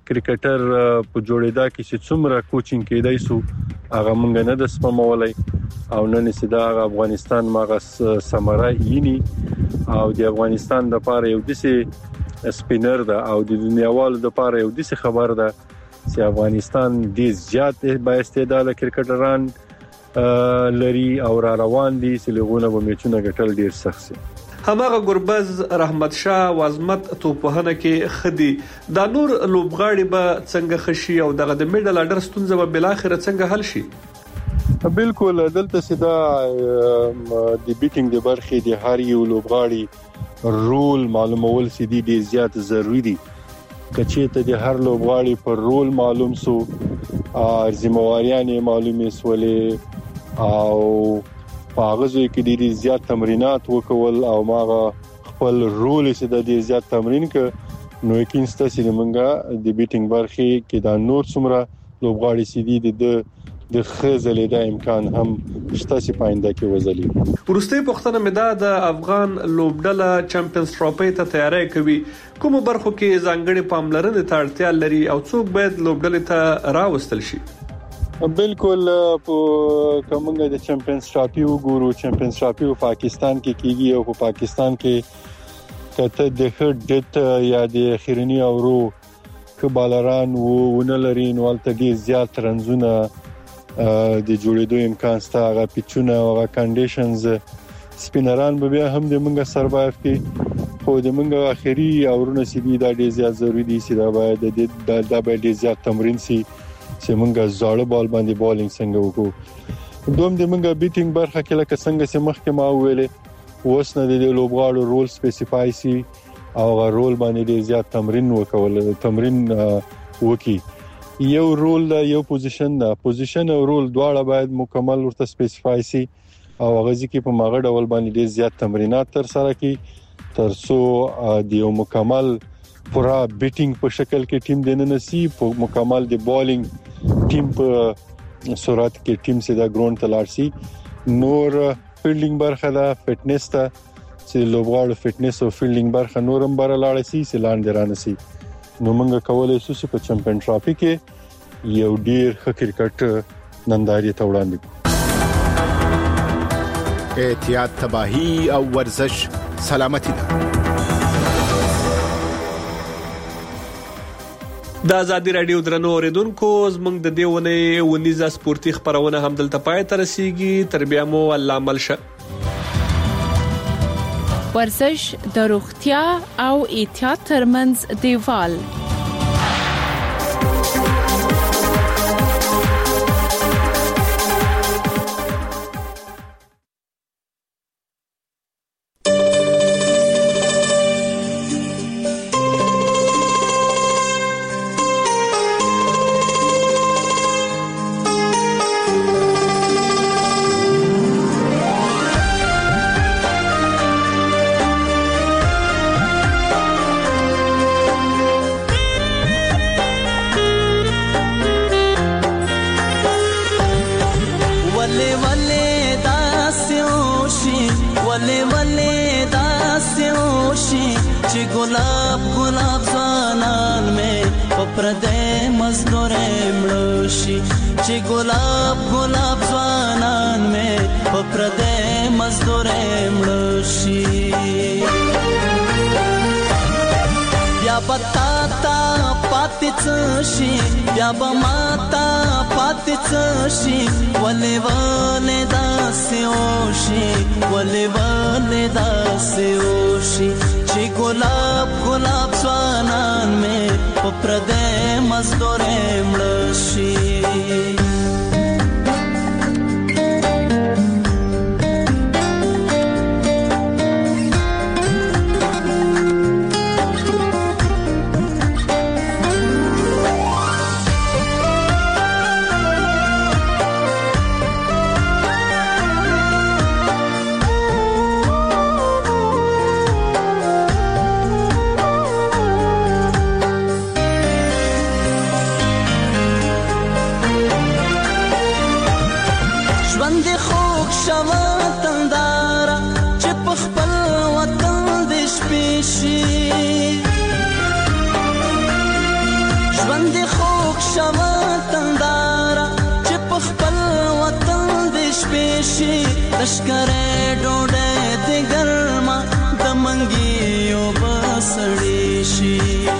کرکټر په جوړېدا کې چې څومره کوچینګ کېدای سو هغه مونږ نه د سپمولای او نن سیدا افغانستان ماغه سمره یینی او د افغانستان د لپاره یو دسي سپینر ده او د دنیاوالو د لپاره یو دسي خبر ده چې افغانستان ډیر زیات با استعداد کرکټران لري او را روان دي چې لغونه به میچونه ګټل ډیر سخت دي. هماغه ګربز رحمت شاه وازمت توپهنه کې خدي دا نور لوبغاړي به څنګه خشي او دغه د میډل اډر ستونزه به بل اخر څنګه حل شي؟ بالکل دلته سیدا د بیټینګ د برخې د هر یو لوبغاړي رول معلومول سیدي ډیر زیات ضروری دي. کچې ته د هر لوبغاړي پر رول معلوم سو ځمواریان معلومې سولې او پاغزو کې ډیر زیات تمرینات وکول او ماغه خپل رول سیدا ډیر زیات تمرین ک نو یقینسته چې موږ د بیټینګ برخې کې دا نور څومره لوبغاړي سیدي د خزلې د امکان هم شته چې پاینده کې وزلي. ورسته پښتنه مدا د افغان لوبډله چمپیونز ټرافي ته تیاری کوي. کوم برخو کې ځانګړي پاملرنه ته اړتیا لري او څوک باید لوبډله ته راوستل شي؟ بالکل کومه د چمپیونز ټرافي وګورو. چمپیونز ټرافي په پاکستان کې کیږي او په پاکستان کې کته د هډت یا د خیرنی اورو کبالران ونه لري نو الته ډیر زیات رنزونه د جوړېدو امکان ستا غا پیچونه او غا کنډیشنز سپینران به بیا هم د منګه سروایو کې خو د منګه اخیری اورونه سیدي دا ډیر زیات ضروری دي چې دا باید د ډیر زیات تمرین سي چې منګه زاړه بال باندې بالینګ څنګه وکړو. دوم د منګه بیټینګ برخه کې لکه څنګه چې مخکې ما ویلې اوس نه د لوبغاړو رول سپیسیفای سي او غا رول باندې ډیر زیات تمرین وکي. یو رول دا یو پوزیشن او رول دواړه باید مکمل ورته سپیسیفای سي او غزي کې په ماغه ډول باندې ډیر زیات تمرینات تر سره کی ترڅو د یو مکمل پورا بیټینګ په شکل کې ټیم دننه سي په مکمل د بالینګ ټیم په صورت کې ټیم سي دا ګراوند ته لاړ سي. نور فیلډینګ برخه دا فټنس ته چې لوبغاړو فټنس او فیلډینګ برخه نورم بر لاړ سي سلاند رانه سي. نو موږ کولای شو چې په چمپیون ټرافي کې یو ډیر ښه کرکټ ننداري ته وړاندې کړو. احتیاط تباہی او ورزش سلامتی ده. د آزادی رادیو درنو اوریدونکو زموږ د دیونه ونیزه سپورتي خبرونه هم دلته پای ته رسیږي. تر بیا مو الله ملشه. ورزش د روغتیا او احتیاط ترمنځ دیوال. شي تشکره ډوډۍ د ګرما د منګیو بسړې شي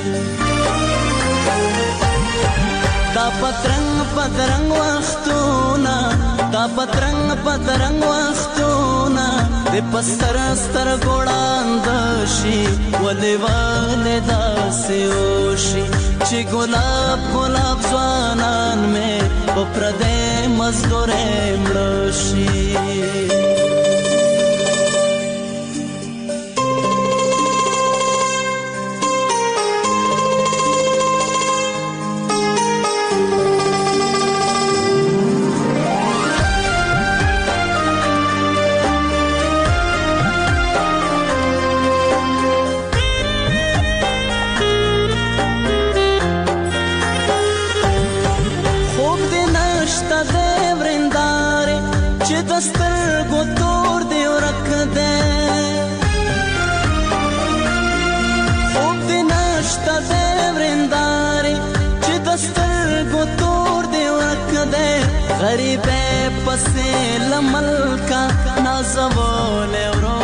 دا پترنګ وختونه دا پترنګ وختونه د پستر ستر ګوړاند شي ولې داسې وشي چې ګلاب ځوانان مې په پردې مزدورې مړ شي غریب پسې لملکا نازول ورو